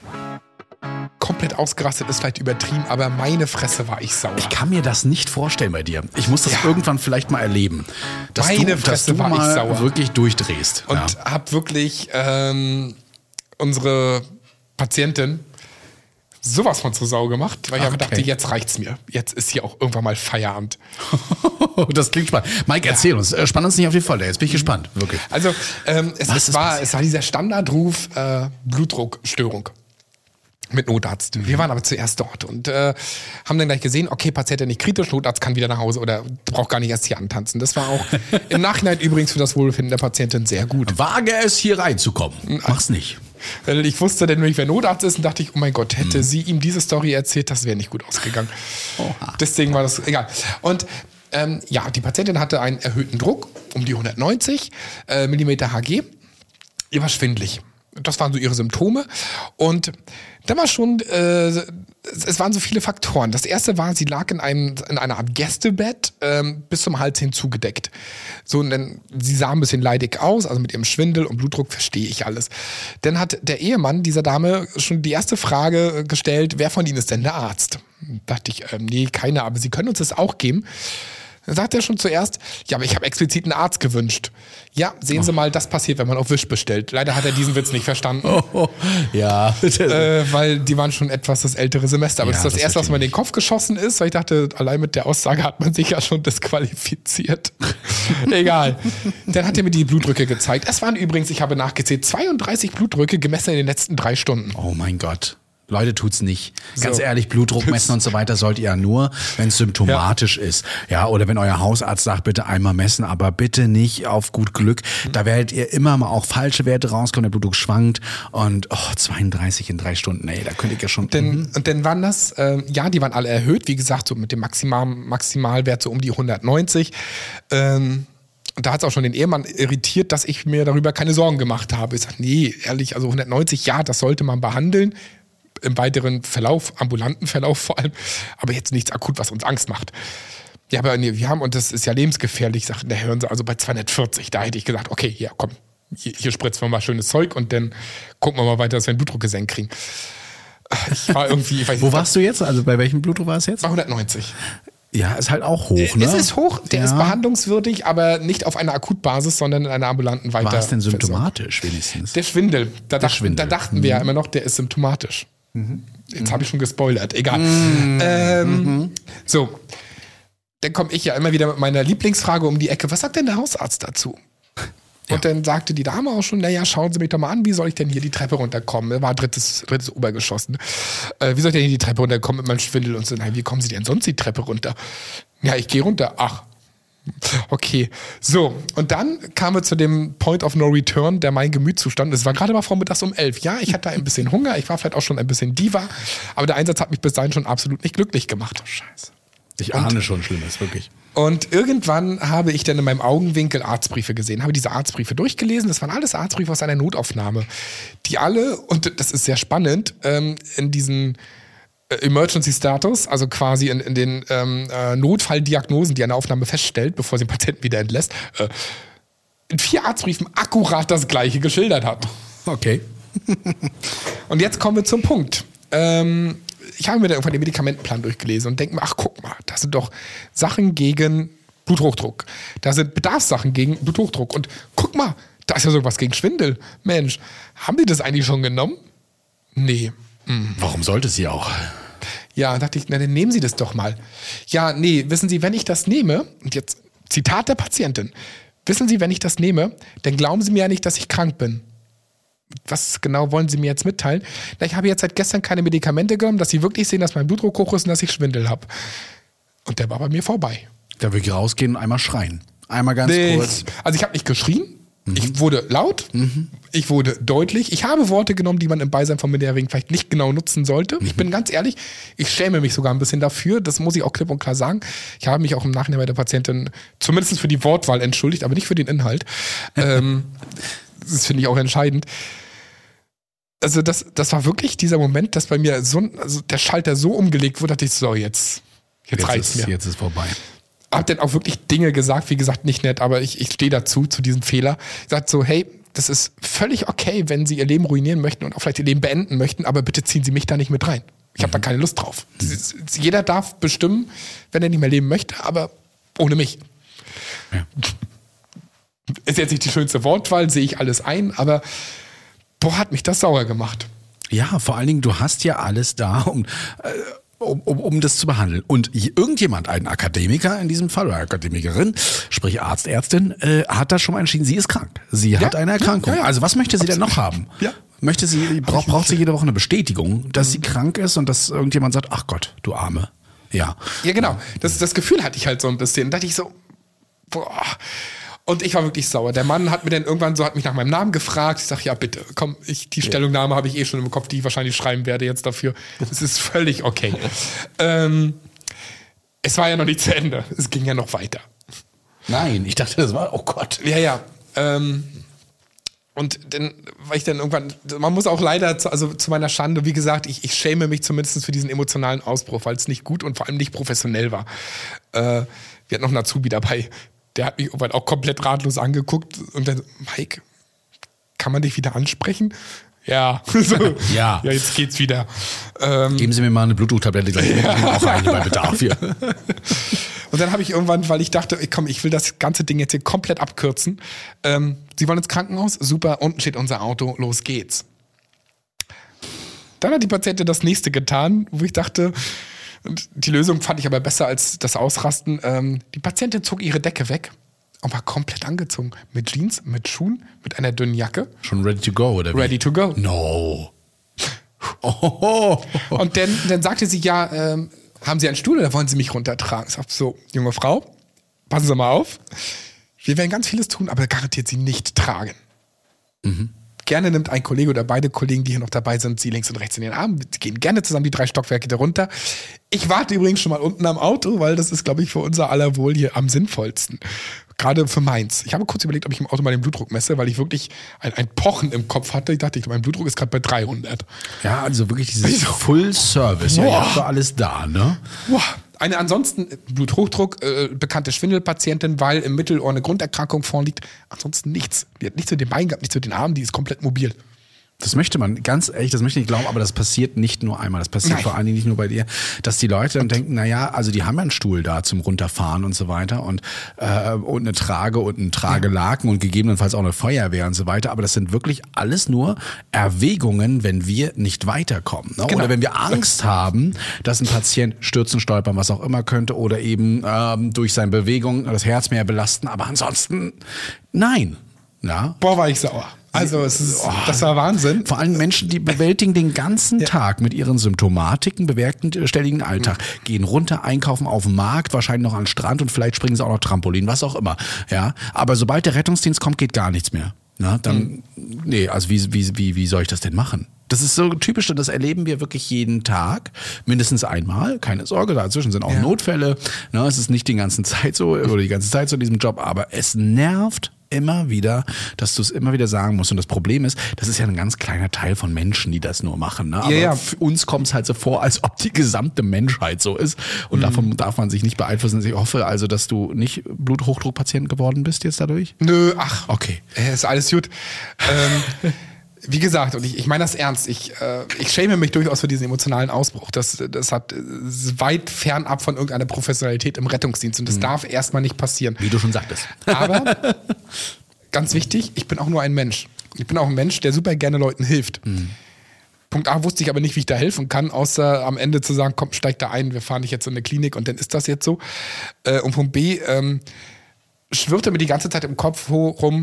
komplett ausgerastet, ist vielleicht übertrieben, aber meine Fresse war ich sauer. Ich kann mir das nicht vorstellen bei dir. Ich muss das ja. irgendwann vielleicht mal erleben. Dass meine du, Fresse dass du war mal ich sauer. wirklich durchdrehst. Und ja. hab wirklich ähm, unsere Patientin sowas von zur Sau gemacht, weil ich Ach, okay. dachte, jetzt reicht's mir. Jetzt ist hier auch irgendwann mal Feierabend. Das klingt spannend. Mike, erzähl ja. uns. Spann uns nicht auf die Folge. Jetzt bin ich gespannt. Wirklich. Also, ähm, es, es, war, es war dieser Standardruf äh, Blutdruckstörung. Mit Notarzt. Wir waren aber zuerst dort und äh, haben dann gleich gesehen, okay, Patient nicht kritisch, Notarzt kann wieder nach Hause oder braucht gar nicht erst hier antanzen. Das war auch im Nachhinein übrigens für das Wohlbefinden der Patientin sehr gut. Wage es, hier reinzukommen. Mach's nicht. Weil ich wusste dann nämlich, wer Notarzt ist und dachte ich, oh mein Gott, hätte hm. sie ihm diese Story erzählt, das wäre nicht gut ausgegangen. Oha. Deswegen war das egal. Und ähm, ja, die Patientin hatte einen erhöhten Druck, um die hundertneunzig äh, Millimeter H G. Ihr war schwindelig. Das waren so ihre Symptome. Und da war schon, äh, es waren so viele Faktoren. Das erste war, sie lag in einem in einer Art Gästebett ähm, bis zum Hals hin zugedeckt. So, und dann, sie sah ein bisschen leidig aus, also mit ihrem Schwindel und Blutdruck verstehe ich alles. Dann hat der Ehemann dieser Dame schon die erste Frage gestellt, wer von Ihnen ist denn der Arzt? Da dachte ich, ähm, nee, keiner, aber Sie können uns das auch geben. Dann sagt er schon zuerst, ja, aber ich habe explizit einen Arzt gewünscht. Ja, sehen Sie mal, das passiert, wenn man auf Wish bestellt. Leider hat er diesen Witz nicht verstanden. Oh, oh, ja. äh, weil die waren schon etwas das ältere Semester. Aber ja, das ist das, das Erste, was mir in den Kopf geschossen ist, weil ich dachte, allein mit der Aussage hat man sich ja schon disqualifiziert. Egal. Dann hat er mir die Blutdrücke gezeigt. Es waren übrigens, ich habe nachgezählt, zweiunddreißig Blutdrücke gemessen in den letzten drei Stunden. Oh mein Gott. Leute, tut's nicht. Ganz So. ehrlich, Blutdruck messen und so weiter sollt ihr ja nur, wenn es symptomatisch ja. ist. Ja, oder wenn euer Hausarzt sagt, bitte einmal messen, aber bitte nicht auf gut Glück. Da werdet ihr immer mal auch falsche Werte rauskommen, der Blutdruck schwankt und oh, zweiunddreißig in drei Stunden, ey, da könnt ihr ja schon... Denn, mhm. Und dann waren das, äh, ja, die waren alle erhöht, wie gesagt, so mit dem Maximal, Maximalwert so um die hundertneunzig. Ähm, und da hat es auch schon den Ehemann irritiert, dass ich mir darüber keine Sorgen gemacht habe. Ich sage, nee, ehrlich, also hundertneunzig, ja, das sollte man behandeln. Im weiteren Verlauf, ambulanten Verlauf vor allem, aber jetzt nichts akut, was uns Angst macht. Ja, aber nee, wir haben, und das ist ja lebensgefährlich, sagt, da hören Sie also bei zweihundertvierzig, da hätte ich gesagt, okay, hier, komm, hier, hier spritzen wir mal schönes Zeug und dann gucken wir mal weiter, dass wir den Blutdruck gesenkt kriegen. Ich war irgendwie, ich weiß Wo nicht, warst du jetzt? Also bei welchem Blutdruck war es jetzt? bei hundertneunzig. Ja, ist halt auch hoch, ne? Es ist hoch, der ja. ist behandlungswürdig, aber nicht auf einer Akutbasis, sondern in einer ambulanten Weiter. War es denn symptomatisch wenigstens? Der Schwindel. Da, dachten, Schwindel. da dachten wir ja immer noch, der ist symptomatisch. Mhm. Jetzt habe ich schon gespoilert, egal. Mhm. Ähm, mhm. So, dann komme ich ja immer wieder mit meiner Lieblingsfrage um die Ecke. Was sagt denn der Hausarzt dazu? Ja. Und dann sagte die Dame auch schon, naja, schauen Sie mich doch mal an, wie soll ich denn hier die Treppe runterkommen? War drittes, drittes Obergeschoss. Ne? Äh, wie soll ich denn hier die Treppe runterkommen mit meinem Schwindel? Und so, nein, wie kommen Sie denn sonst die Treppe runter? Ja, ich gehe runter. Ach, okay. So, und dann kamen wir zu dem Point of No Return, der mein Gemütszustand, es war gerade mal vormittags um elf. Ja, ich hatte ein bisschen Hunger, ich war vielleicht auch schon ein bisschen Diva, aber der Einsatz hat mich bis dahin schon absolut nicht glücklich gemacht. Scheiße. Ich ahne schon Schlimmes, wirklich. Und irgendwann habe ich dann in meinem Augenwinkel Arztbriefe gesehen, habe diese Arztbriefe durchgelesen. Das waren alles Arztbriefe aus einer Notaufnahme, die alle, und das ist sehr spannend, ähm, in diesen Emergency Status, also quasi in, in den ähm, äh, Notfalldiagnosen, die eine Aufnahme feststellt, bevor sie den Patienten wieder entlässt, äh, in vier Arztbriefen akkurat das Gleiche geschildert hat. Okay. Und jetzt kommen wir zum Punkt. Ähm, ich habe mir dann irgendwann den Medikamentenplan durchgelesen und denke mir, ach guck mal, das sind doch Sachen gegen Bluthochdruck. Da sind Bedarfssachen gegen Bluthochdruck. Und guck mal, da ist ja sowas gegen Schwindel. Mensch, haben die das eigentlich schon genommen? Nee. Mhm. Warum sollte sie auch? Ja, dachte ich, na dann nehmen Sie das doch mal. Ja, nee, wissen Sie, wenn ich das nehme, und jetzt Zitat der Patientin, wissen Sie, wenn ich das nehme, dann glauben Sie mir ja nicht, dass ich krank bin. Was genau wollen Sie mir jetzt mitteilen? Na, ich habe jetzt seit gestern keine Medikamente genommen, dass Sie wirklich sehen, dass mein Blutdruck hoch ist und dass ich Schwindel habe. Und der war bei mir vorbei. Da würde ich rausgehen und einmal schreien. Einmal ganz Nee, kurz. Also ich habe nicht geschrien. Ich wurde laut, mhm. ich wurde deutlich. Ich habe Worte genommen, die man im Beisein von Minderjährigen vielleicht nicht genau nutzen sollte. Mhm. Ich bin ganz ehrlich, ich schäme mich sogar ein bisschen dafür. Das muss ich auch klipp und klar sagen. Ich habe mich auch im Nachhinein bei der Patientin zumindest für die Wortwahl entschuldigt, aber nicht für den Inhalt. ähm, das finde ich auch entscheidend. Also das, das war wirklich dieser Moment, dass bei mir so, also der Schalter so umgelegt wurde, dass ich so, jetzt, jetzt, jetzt reicht's ist, mir. Jetzt ist vorbei. Hab dann auch wirklich Dinge gesagt, wie gesagt, nicht nett, aber ich, ich stehe dazu, zu diesem Fehler. Ich sag so, hey, das ist völlig okay, wenn Sie Ihr Leben ruinieren möchten und auch vielleicht Ihr Leben beenden möchten, aber bitte ziehen Sie mich da nicht mit rein. Ich habe mhm. da keine Lust drauf. Mhm. Jeder darf bestimmen, wenn er nicht mehr leben möchte, aber ohne mich. Ja. Ist jetzt nicht die schönste Wortwahl, sehe ich alles ein, aber boah, hat mich das sauer gemacht. Ja, vor allen Dingen, du hast ja alles da, um... Äh, Um, um, um das zu behandeln. Und irgendjemand, ein Akademiker in diesem Fall, oder Akademikerin, sprich Arzt, Ärztin, äh, hat da schon mal entschieden, sie ist krank. Sie ja, hat eine Erkrankung. Ja, ja. Also was möchte sie Absolut. denn noch haben? Ja. Möchte sie, braucht, braucht sie jede Woche eine Bestätigung, dass mhm. sie krank ist und dass irgendjemand sagt, ach Gott, du Arme. Ja. Ja, genau. Das, das Gefühl hatte ich halt so ein bisschen. Da dachte ich so, boah. Und ich war wirklich sauer. Der Mann hat mir dann irgendwann so, hat mich nach meinem Namen gefragt. Ich sage, ja bitte, komm, ich, die Stellungnahme habe ich eh schon im Kopf, die ich wahrscheinlich schreiben werde jetzt dafür. Es ist völlig okay. ähm, es war ja noch nicht zu Ende. Es ging ja noch weiter. Nein, ich dachte, das war, oh Gott. Ja, ja. Ähm, und dann war ich dann irgendwann, man muss auch leider, zu, also zu meiner Schande, wie gesagt, ich, ich schäme mich zumindest für diesen emotionalen Ausbruch, weil es nicht gut und vor allem nicht professionell war. Äh, wir hatten noch einen Azubi dabei. Der hat mich irgendwann auch komplett ratlos angeguckt und dann, Mike, kann man dich wieder ansprechen? Ja. So, ja. Ja, jetzt geht's wieder. Ähm, Geben Sie mir mal eine Blutdrucktablette, gleich ja. auch eine bei Bedarf hier. Und dann habe ich irgendwann, weil ich dachte, komm, ich will das ganze Ding jetzt hier komplett abkürzen. Ähm, Sie wollen ins Krankenhaus? Super, unten steht unser Auto, los geht's. Dann hat die Patientin das nächste getan, wo ich dachte, und die Lösung fand ich aber besser als das Ausrasten. Ähm, die Patientin zog ihre Decke weg und war komplett angezogen. Mit Jeans, mit Schuhen, mit einer dünnen Jacke. Schon ready to go, oder wie? Ready to go. No. Oh. Und dann, dann sagte sie, ja, ähm, haben Sie einen Stuhl oder wollen Sie mich runtertragen? Ich sag so, junge Frau, passen Sie mal auf. Wir werden ganz vieles tun, aber garantiert Sie nicht tragen. Mhm. Gerne nimmt ein Kollege oder beide Kollegen, die hier noch dabei sind, sie links und rechts in den Arm. Wir gehen gerne zusammen die drei Stockwerke darunter. Ich warte übrigens schon mal unten am Auto, weil das ist, glaube ich, für unser aller Wohl hier am sinnvollsten. Gerade für meins. Ich habe kurz überlegt, ob ich im Auto mal den Blutdruck messe, weil ich wirklich ein, ein Pochen im Kopf hatte. Ich dachte, mein Blutdruck ist gerade bei dreihundert. Ja, also wirklich dieses Full Service. Ja, ihr habt doch alles da, ne? Boah. Eine ansonsten Bluthochdruck, äh, bekannte Schwindelpatientin, weil im Mittelohr eine Grunderkrankung vorliegt. Ansonsten nichts. Die hat nichts zu den Beinen gehabt, nichts zu den Armen, die ist komplett mobil. Das möchte man, ganz ehrlich, das möchte ich nicht glauben, aber das passiert nicht nur einmal. Das passiert Nein. vor allen Dingen nicht nur bei dir, dass die Leute dann denken, naja, also die haben ja einen Stuhl da zum Runterfahren und so weiter und, äh, und eine Trage und einen Tragelaken ja. und gegebenenfalls auch eine Feuerwehr und so weiter. Aber das sind wirklich alles nur Erwägungen, wenn wir nicht weiterkommen. Ne? Genau. Oder wenn wir Angst haben, dass ein Patient stürzen, stolpern, was auch immer könnte oder eben ähm, durch seine Bewegung das Herz mehr belasten. Aber ansonsten, nein. Ja. Boah, war ich sauer. Also es ist, oh, das war Wahnsinn. Vor allem Menschen, die bewältigen den ganzen ja. Tag mit ihren Symptomatiken, bewerkstelligen Alltag, mhm. gehen runter, einkaufen auf dem Markt, wahrscheinlich noch an den Strand und vielleicht springen sie auch noch Trampolin, was auch immer. Ja, aber sobald der Rettungsdienst kommt, geht gar nichts mehr. Na, dann, mhm. nee, also wie, wie, wie, wie soll ich das denn machen? Das ist so typisch und das erleben wir wirklich jeden Tag, mindestens einmal. Keine Sorge, dazwischen sind auch ja. Notfälle. Na, es ist nicht die ganze Zeit so oder die ganze Zeit so in diesem Job, aber es nervt immer wieder, dass du es immer wieder sagen musst. Und das Problem ist, das ist ja ein ganz kleiner Teil von Menschen, die das nur machen. Ne? Aber ja, ja. für uns kommt es halt so vor, als ob die gesamte Menschheit so ist. Und mhm. davon darf man sich nicht beeinflussen. Ich hoffe also, dass du nicht Bluthochdruckpatient geworden bist jetzt dadurch? Nö, ach. Okay. Äh, ist alles gut. ähm, Wie gesagt, und ich, ich meine das ernst, ich, äh, ich schäme mich durchaus für diesen emotionalen Ausbruch. Das, das hat ist weit fernab von irgendeiner Professionalität im Rettungsdienst und das mhm. darf erstmal nicht passieren. Wie du schon sagtest. Aber, ganz wichtig, ich bin auch nur ein Mensch. Ich bin auch ein Mensch, der super gerne Leuten hilft. Mhm. Punkt A wusste ich aber nicht, wie ich da helfen kann, außer am Ende zu sagen, komm, steig da ein, wir fahren dich jetzt in eine Klinik und dann ist das jetzt so. Äh, und Punkt B, ähm, schwirrte mir die ganze Zeit im Kopf rum,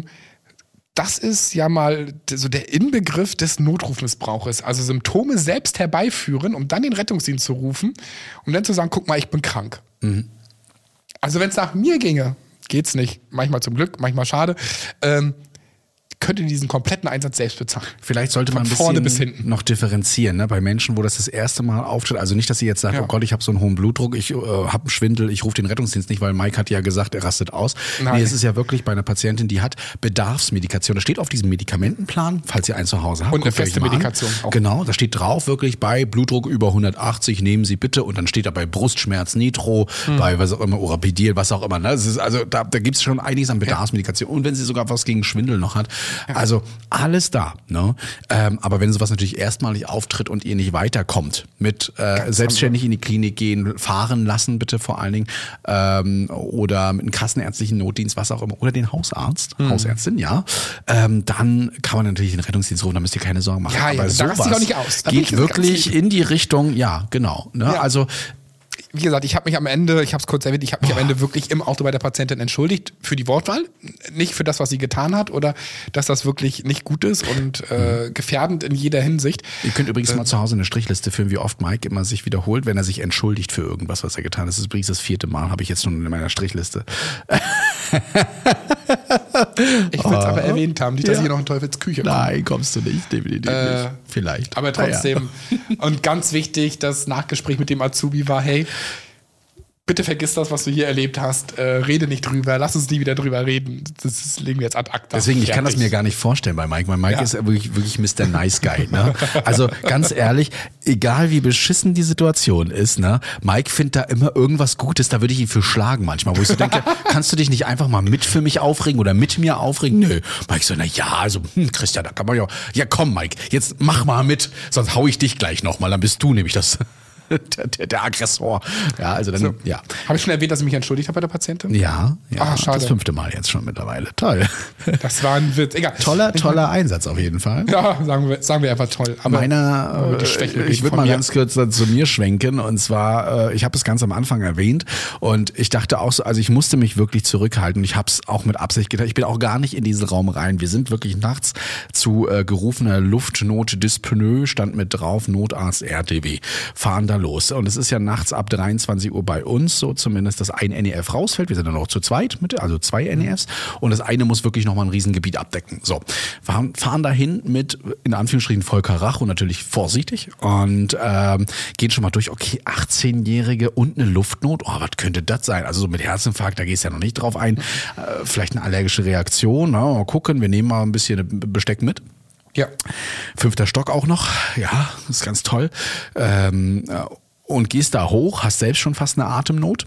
das ist ja mal so der Inbegriff des Notrufmissbrauches. Also Symptome selbst herbeiführen, um dann den Rettungsdienst zu rufen, um dann zu sagen, guck mal, ich bin krank. Mhm. Also wenn es nach mir ginge, geht's nicht. Manchmal zum Glück, manchmal schade. Ähm, könnte diesen kompletten Einsatz selbst bezahlen. Vielleicht sollte man ein bisschen noch differenzieren, ne? Bei Menschen, wo das das erste Mal auftritt. Also nicht, dass sie jetzt sagt, ja. oh Gott, ich habe so einen hohen Blutdruck, ich äh, habe einen Schwindel, ich rufe den Rettungsdienst nicht, weil Mike hat ja gesagt, er rastet aus. Nein. Nee, es ist ja wirklich bei einer Patientin, die hat Bedarfsmedikation. Das steht auf diesem Medikamentenplan, falls ihr einen zu Hause habt. Und eine feste Medikation auch. Genau, da steht drauf wirklich bei Blutdruck über hundertachtzig, nehmen Sie bitte. Und dann steht da bei Brustschmerz, Nitro, hm. bei was auch immer, Orapidil, was auch immer. Ne? Das ist, also da, da gibt es schon einiges an Bedarfsmedikation. Ja. Und wenn sie sogar was gegen Schwindel noch hat, also alles da, ne? Ähm, aber wenn sowas natürlich erstmalig auftritt und ihr nicht weiterkommt, mit äh, selbstständig in die Klinik gehen, fahren lassen bitte vor allen Dingen, ähm, oder mit einem kassenärztlichen Notdienst, was auch immer, oder den Hausarzt, mhm. Hausärztin, ja, ähm, dann kann man natürlich den Rettungsdienst rufen, da müsst ihr keine Sorgen machen. Ja, ja, aber da raste ich auch nicht aus. Da geht wirklich in die Richtung, ja, genau. Ne? Ja. Also wie gesagt, ich habe mich am Ende, ich habe es kurz erwähnt, ich habe mich oh. am Ende wirklich im Auto bei der Patientin entschuldigt für die Wortwahl, nicht für das, was sie getan hat oder dass das wirklich nicht gut ist und äh, gefährdend in jeder Hinsicht. Ihr könnt übrigens äh, mal zu Hause eine Strichliste führen, wie oft Mike immer sich wiederholt, wenn er sich entschuldigt für irgendwas, was er getan hat. Das ist übrigens das vierte Mal, habe ich jetzt schon in meiner Strichliste. Ich will es oh. aber erwähnt haben, nicht, dass ja. ich hier noch in Teufels Küche komme. Nein, kommst du nicht, definitiv äh, nicht. Vielleicht. Aber trotzdem. Ja. Und ganz wichtig, das Nachgespräch mit dem Azubi war, hey, bitte vergiss das, was du hier erlebt hast. Äh, rede nicht drüber. Lass uns nie wieder drüber reden. Das, das legen wir jetzt ad acta. Deswegen, ich kann das mir gar nicht vorstellen bei Mike. Weil Mike ja. ist wirklich, wirklich Mister Nice Guy. Ne? Also ganz ehrlich, egal wie beschissen die Situation ist, ne, Mike findet da immer irgendwas Gutes. Da würde ich ihn für schlagen manchmal. Wo ich so denke, kannst du dich nicht einfach mal mit für mich aufregen oder mit mir aufregen? Nö. Mike so, na ja, also hm, Christian, da kann man ja. Ja komm Mike, jetzt mach mal mit. Sonst hau ich dich gleich nochmal. Dann bist du nämlich das... der, der, der Aggressor. Ja, also dann, So. ja. Habe ich schon erwähnt, dass ich mich entschuldigt habe bei der Patientin? Ja, ja. Ah, schade. Das fünfte Mal jetzt schon mittlerweile. Toll. Das war ein Witz. Egal. Toller, toller Einsatz auf jeden Fall. Ja, sagen wir, sagen wir einfach toll. Aber Meiner, die Schwächen äh, ich würde von mal mir. ganz kurz zu mir schwenken und zwar, äh, ich habe es ganz am Anfang erwähnt und ich dachte auch so, also ich musste mich wirklich zurückhalten und ich habe es auch mit Absicht getan. Ich bin auch gar nicht in diesen Raum rein. Wir sind wirklich nachts zu äh, gerufener Luftnotdyspnoe, stand mit drauf, Notarzt R T W, fahren da los. Und es ist ja nachts ab dreiundzwanzig Uhr bei uns so zumindest, dass ein N E F rausfällt. Wir sind dann noch zu zweit, mit, also zwei N E Fs und das eine muss wirklich nochmal ein Riesengebiet abdecken. So, fahren, fahren dahin mit, in Anführungsstrichen, voll Karacho, natürlich vorsichtig und ähm, gehen schon mal durch, okay, achtzehnjährige und eine Luftnot, oh, was könnte das sein? Also so mit Herzinfarkt, da gehst du ja noch nicht drauf ein. Äh, vielleicht eine allergische Reaktion, na, mal gucken, wir nehmen mal ein bisschen Besteck mit. Ja. Fünfter Stock auch noch, ja, ist ganz toll. Ähm, und gehst da hoch, hast selbst schon fast eine Atemnot,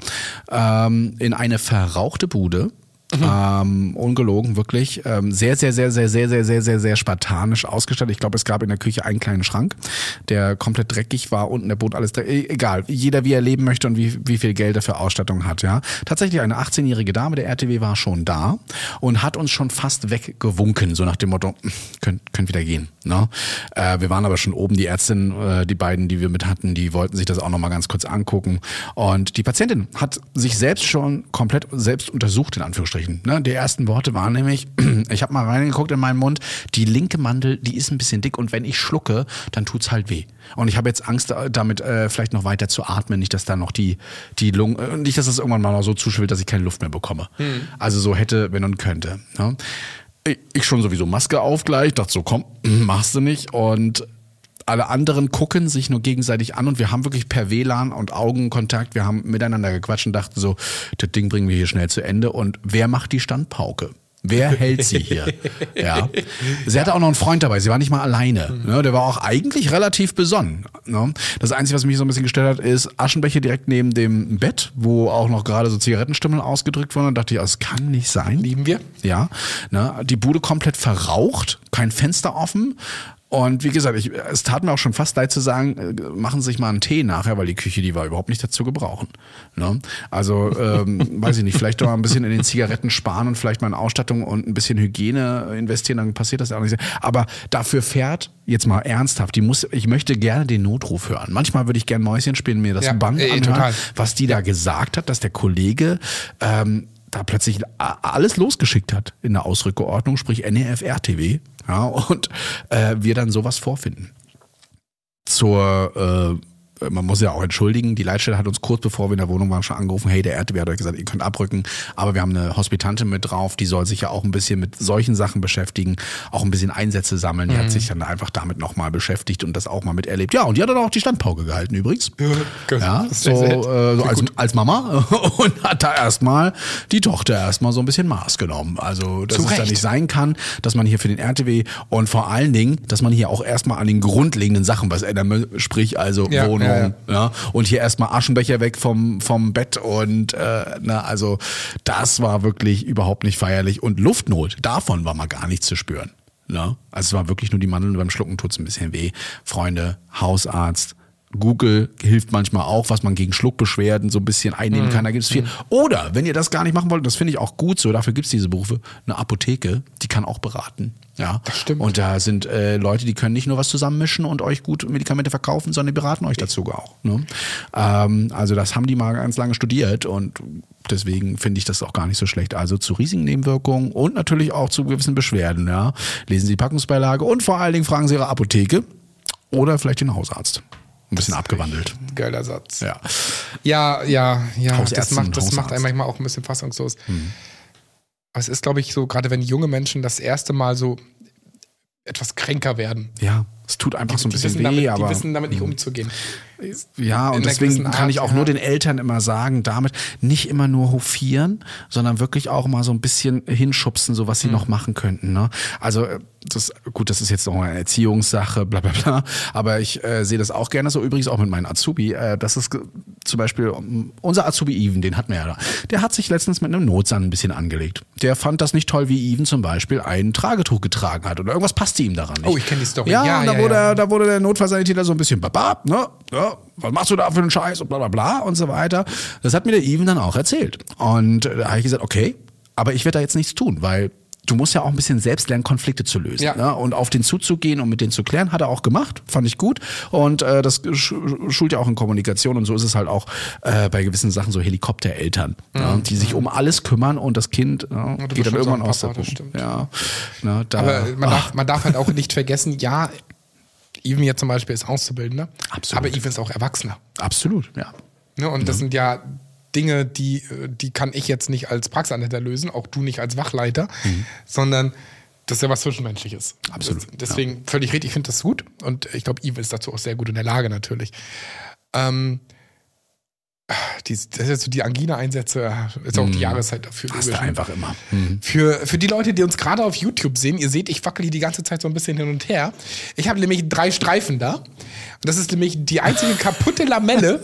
ähm, in eine verrauchte Bude. Mhm. Ähm, ungelogen, wirklich. Ähm, sehr, sehr, sehr, sehr, sehr, sehr, sehr, sehr, sehr spartanisch ausgestattet. Ich glaube, es gab in der Küche einen kleinen Schrank, der komplett dreckig war, unten der Boden alles dreckig. Egal, jeder wie er leben möchte und wie, wie viel Geld er für Ausstattung hat, ja. Tatsächlich eine achtzehnjährige Dame, der R T W war schon da und hat uns schon fast weggewunken, so nach dem Motto, könnt, könnt wieder gehen, ne? Äh, wir waren aber schon oben, die Ärztin, äh, die beiden, die wir mit hatten, die wollten sich das auch nochmal ganz kurz angucken und die Patientin hat sich selbst schon komplett selbst untersucht, in Anführungsstrichen. Ne, die ersten Worte waren nämlich, ich habe mal reingeguckt in meinen Mund, die linke Mandel, die ist ein bisschen dick und wenn ich schlucke, dann tut's halt weh. Und ich habe jetzt Angst, damit äh, vielleicht noch weiter zu atmen, nicht, dass da noch die, die Lungen, äh, nicht, dass das irgendwann mal noch so zuschwillt, dass ich keine Luft mehr bekomme. Hm. Also so hätte, wenn und könnte. Ne? Ich schon sowieso Maske auf gleich, dachte so, komm, machst du nicht und alle anderen gucken sich nur gegenseitig an und wir haben wirklich per W L A N und Augenkontakt, wir haben miteinander gequatscht und dachten so, das Ding bringen wir hier schnell zu Ende und wer macht die Standpauke? Wer hält sie hier? Ja. Sie hatte auch noch einen Freund dabei, sie war nicht mal alleine. Ne? Der war auch eigentlich relativ besonnen. Ne? Das Einzige, was mich so ein bisschen gestört hat, ist Aschenbecher direkt neben dem Bett, wo auch noch gerade so Zigarettenstummel ausgedrückt wurden. Da dachte ich, das kann nicht sein. Lieben wir. Ja. Ne? Die Bude komplett verraucht, kein Fenster offen. Und wie gesagt, ich, es tat mir auch schon fast leid zu sagen, machen Sie sich mal einen Tee nachher, weil die Küche, die war überhaupt nicht dazu gebrauchen. Ne? Also, ähm, weiß ich nicht, vielleicht doch mal ein bisschen in den Zigaretten sparen und vielleicht mal in Ausstattung und ein bisschen Hygiene investieren, dann passiert das ja auch nicht. Aber dafür fährt, jetzt mal ernsthaft, die muss, ich möchte gerne den Notruf hören. Manchmal würde ich gerne Mäuschen spielen, mir das ja, Band ey, anhören, total. was die da gesagt hat, dass der Kollege ähm, da plötzlich alles losgeschickt hat in der Ausrückgeordnung, sprich N E F R T W, ja, und äh, wir dann sowas vorfinden. Zur, äh, man muss ja auch entschuldigen, die Leitstelle hat uns kurz bevor wir in der Wohnung waren schon angerufen, hey, der R T W hat euch gesagt, ihr könnt abrücken, aber wir haben eine Hospitantin mit drauf, die soll sich ja auch ein bisschen mit solchen Sachen beschäftigen, auch ein bisschen Einsätze sammeln, die mhm. hat sich dann einfach damit nochmal beschäftigt und das auch mal miterlebt. Ja, und die hat dann auch die Standpauke gehalten übrigens. Ja, ja so, äh, so als, als Mama und hat da erstmal die Tochter erstmal so ein bisschen Maß genommen. Also, dass es da nicht sein kann, dass man hier für den R T W und vor allen Dingen, dass man hier auch erstmal an den grundlegenden Sachen was ändern will, sprich also ja, Wohnung, ja, ja. Ja, und hier erstmal Aschenbecher weg vom, vom Bett und äh, na, also das war wirklich überhaupt nicht feierlich und Luftnot, davon war mal gar nichts zu spüren. Ne? Also es war wirklich nur die Mandeln, beim Schlucken tut's ein bisschen weh. Freunde, Hausarzt, Google hilft manchmal auch, was man gegen Schluckbeschwerden so ein bisschen einnehmen kann, da gibt's viel. Oder, wenn ihr das gar nicht machen wollt, das finde ich auch gut so, dafür gibt's diese Berufe, eine Apotheke, die kann auch beraten. Ja, das stimmt. Und da sind äh, Leute, die können nicht nur was zusammenmischen und euch gut Medikamente verkaufen, sondern die beraten euch dazu auch. Ne? Ähm, also das haben die mal ganz lange studiert und deswegen finde ich das auch gar nicht so schlecht. Also zu riesigen Nebenwirkungen und natürlich auch zu gewissen Beschwerden. Ja? Lesen Sie die Packungsbeilage und vor allen Dingen fragen Sie Ihre Apotheke oder vielleicht den Hausarzt. Ein bisschen abgewandelt. Ein geiler Satz. Ja, ja, ja. ja. Hausärztin, das macht, das Hausarzt. macht einen manchmal auch ein bisschen fassungslos. Hm. Aber es ist, glaube ich, so, gerade wenn junge Menschen das erste Mal so etwas kränker werden. Ja, es tut einfach Die, so ein die bisschen wissen weh, damit, aber die wissen damit nicht umzugehen. ja, und In einer deswegen gewissen kann Art, ich auch ja. nur den Eltern immer sagen, damit nicht immer nur hofieren, sondern wirklich auch mal so ein bisschen hinschubsen, so was sie mhm. noch machen könnten. Ne? Also das, gut, das ist jetzt noch eine Erziehungssache, bla bla bla, aber ich äh, sehe das auch gerne so, übrigens auch mit meinem Azubi, äh, dass es zum Beispiel unser Azubi Even, den hatten wir ja da, der hat sich letztens mit einem Notsand ein bisschen angelegt. Der fand das nicht toll, wie Even zum Beispiel ein Tragetuch getragen hat oder irgendwas passte ihm daran nicht. Oh, ich kenne die Story. Ja, ja, und da, ja, wurde, ja. da wurde der Notfallsanitäter so ein bisschen babab, ne? Ja, was machst du da für einen Scheiß und bla bla bla und so weiter. Das hat mir der Even dann auch erzählt. Und da habe ich gesagt, okay, aber ich werde da jetzt nichts tun, weil du musst ja auch ein bisschen selbst lernen, Konflikte zu lösen. Ja. Ne? Und auf den zuzugehen und mit denen zu klären, hat er auch gemacht, fand ich gut. Und äh, das sch- schult ja auch in Kommunikation und so ist es halt auch äh, bei gewissen Sachen so Helikoptereltern, mhm. ja, die sich um alles kümmern und das Kind ja, Ja, geht dann irgendwann aus der Papa, das stimmt. Ja, ne, da, Aber man darf, ach, man darf halt auch nicht vergessen, ja, Even jetzt zum Beispiel ist Auszubildender, Absolut. aber Even ist auch Erwachsener. absolut, ja. Ne? Und das sind ja Dinge, die, die kann ich jetzt nicht als Praxisanleiter lösen, auch du nicht als Wachleiter, mhm. sondern das ist ja was Zwischenmenschliches. Absolut. Das, deswegen ja. völlig richtig, ich finde das gut und ich glaube, Even ist dazu auch sehr gut in der Lage natürlich. Ähm, die, das ist jetzt so die Angina-Einsätze, ist auch mhm. die Jahreszeit dafür. Hast du einfach immer. Mhm. Für, für die Leute, die uns gerade auf YouTube sehen, ihr seht, ich wackel hier die ganze Zeit so ein bisschen hin und her. Ich habe nämlich drei Streifen da. Und das ist nämlich die einzige kaputte Lamelle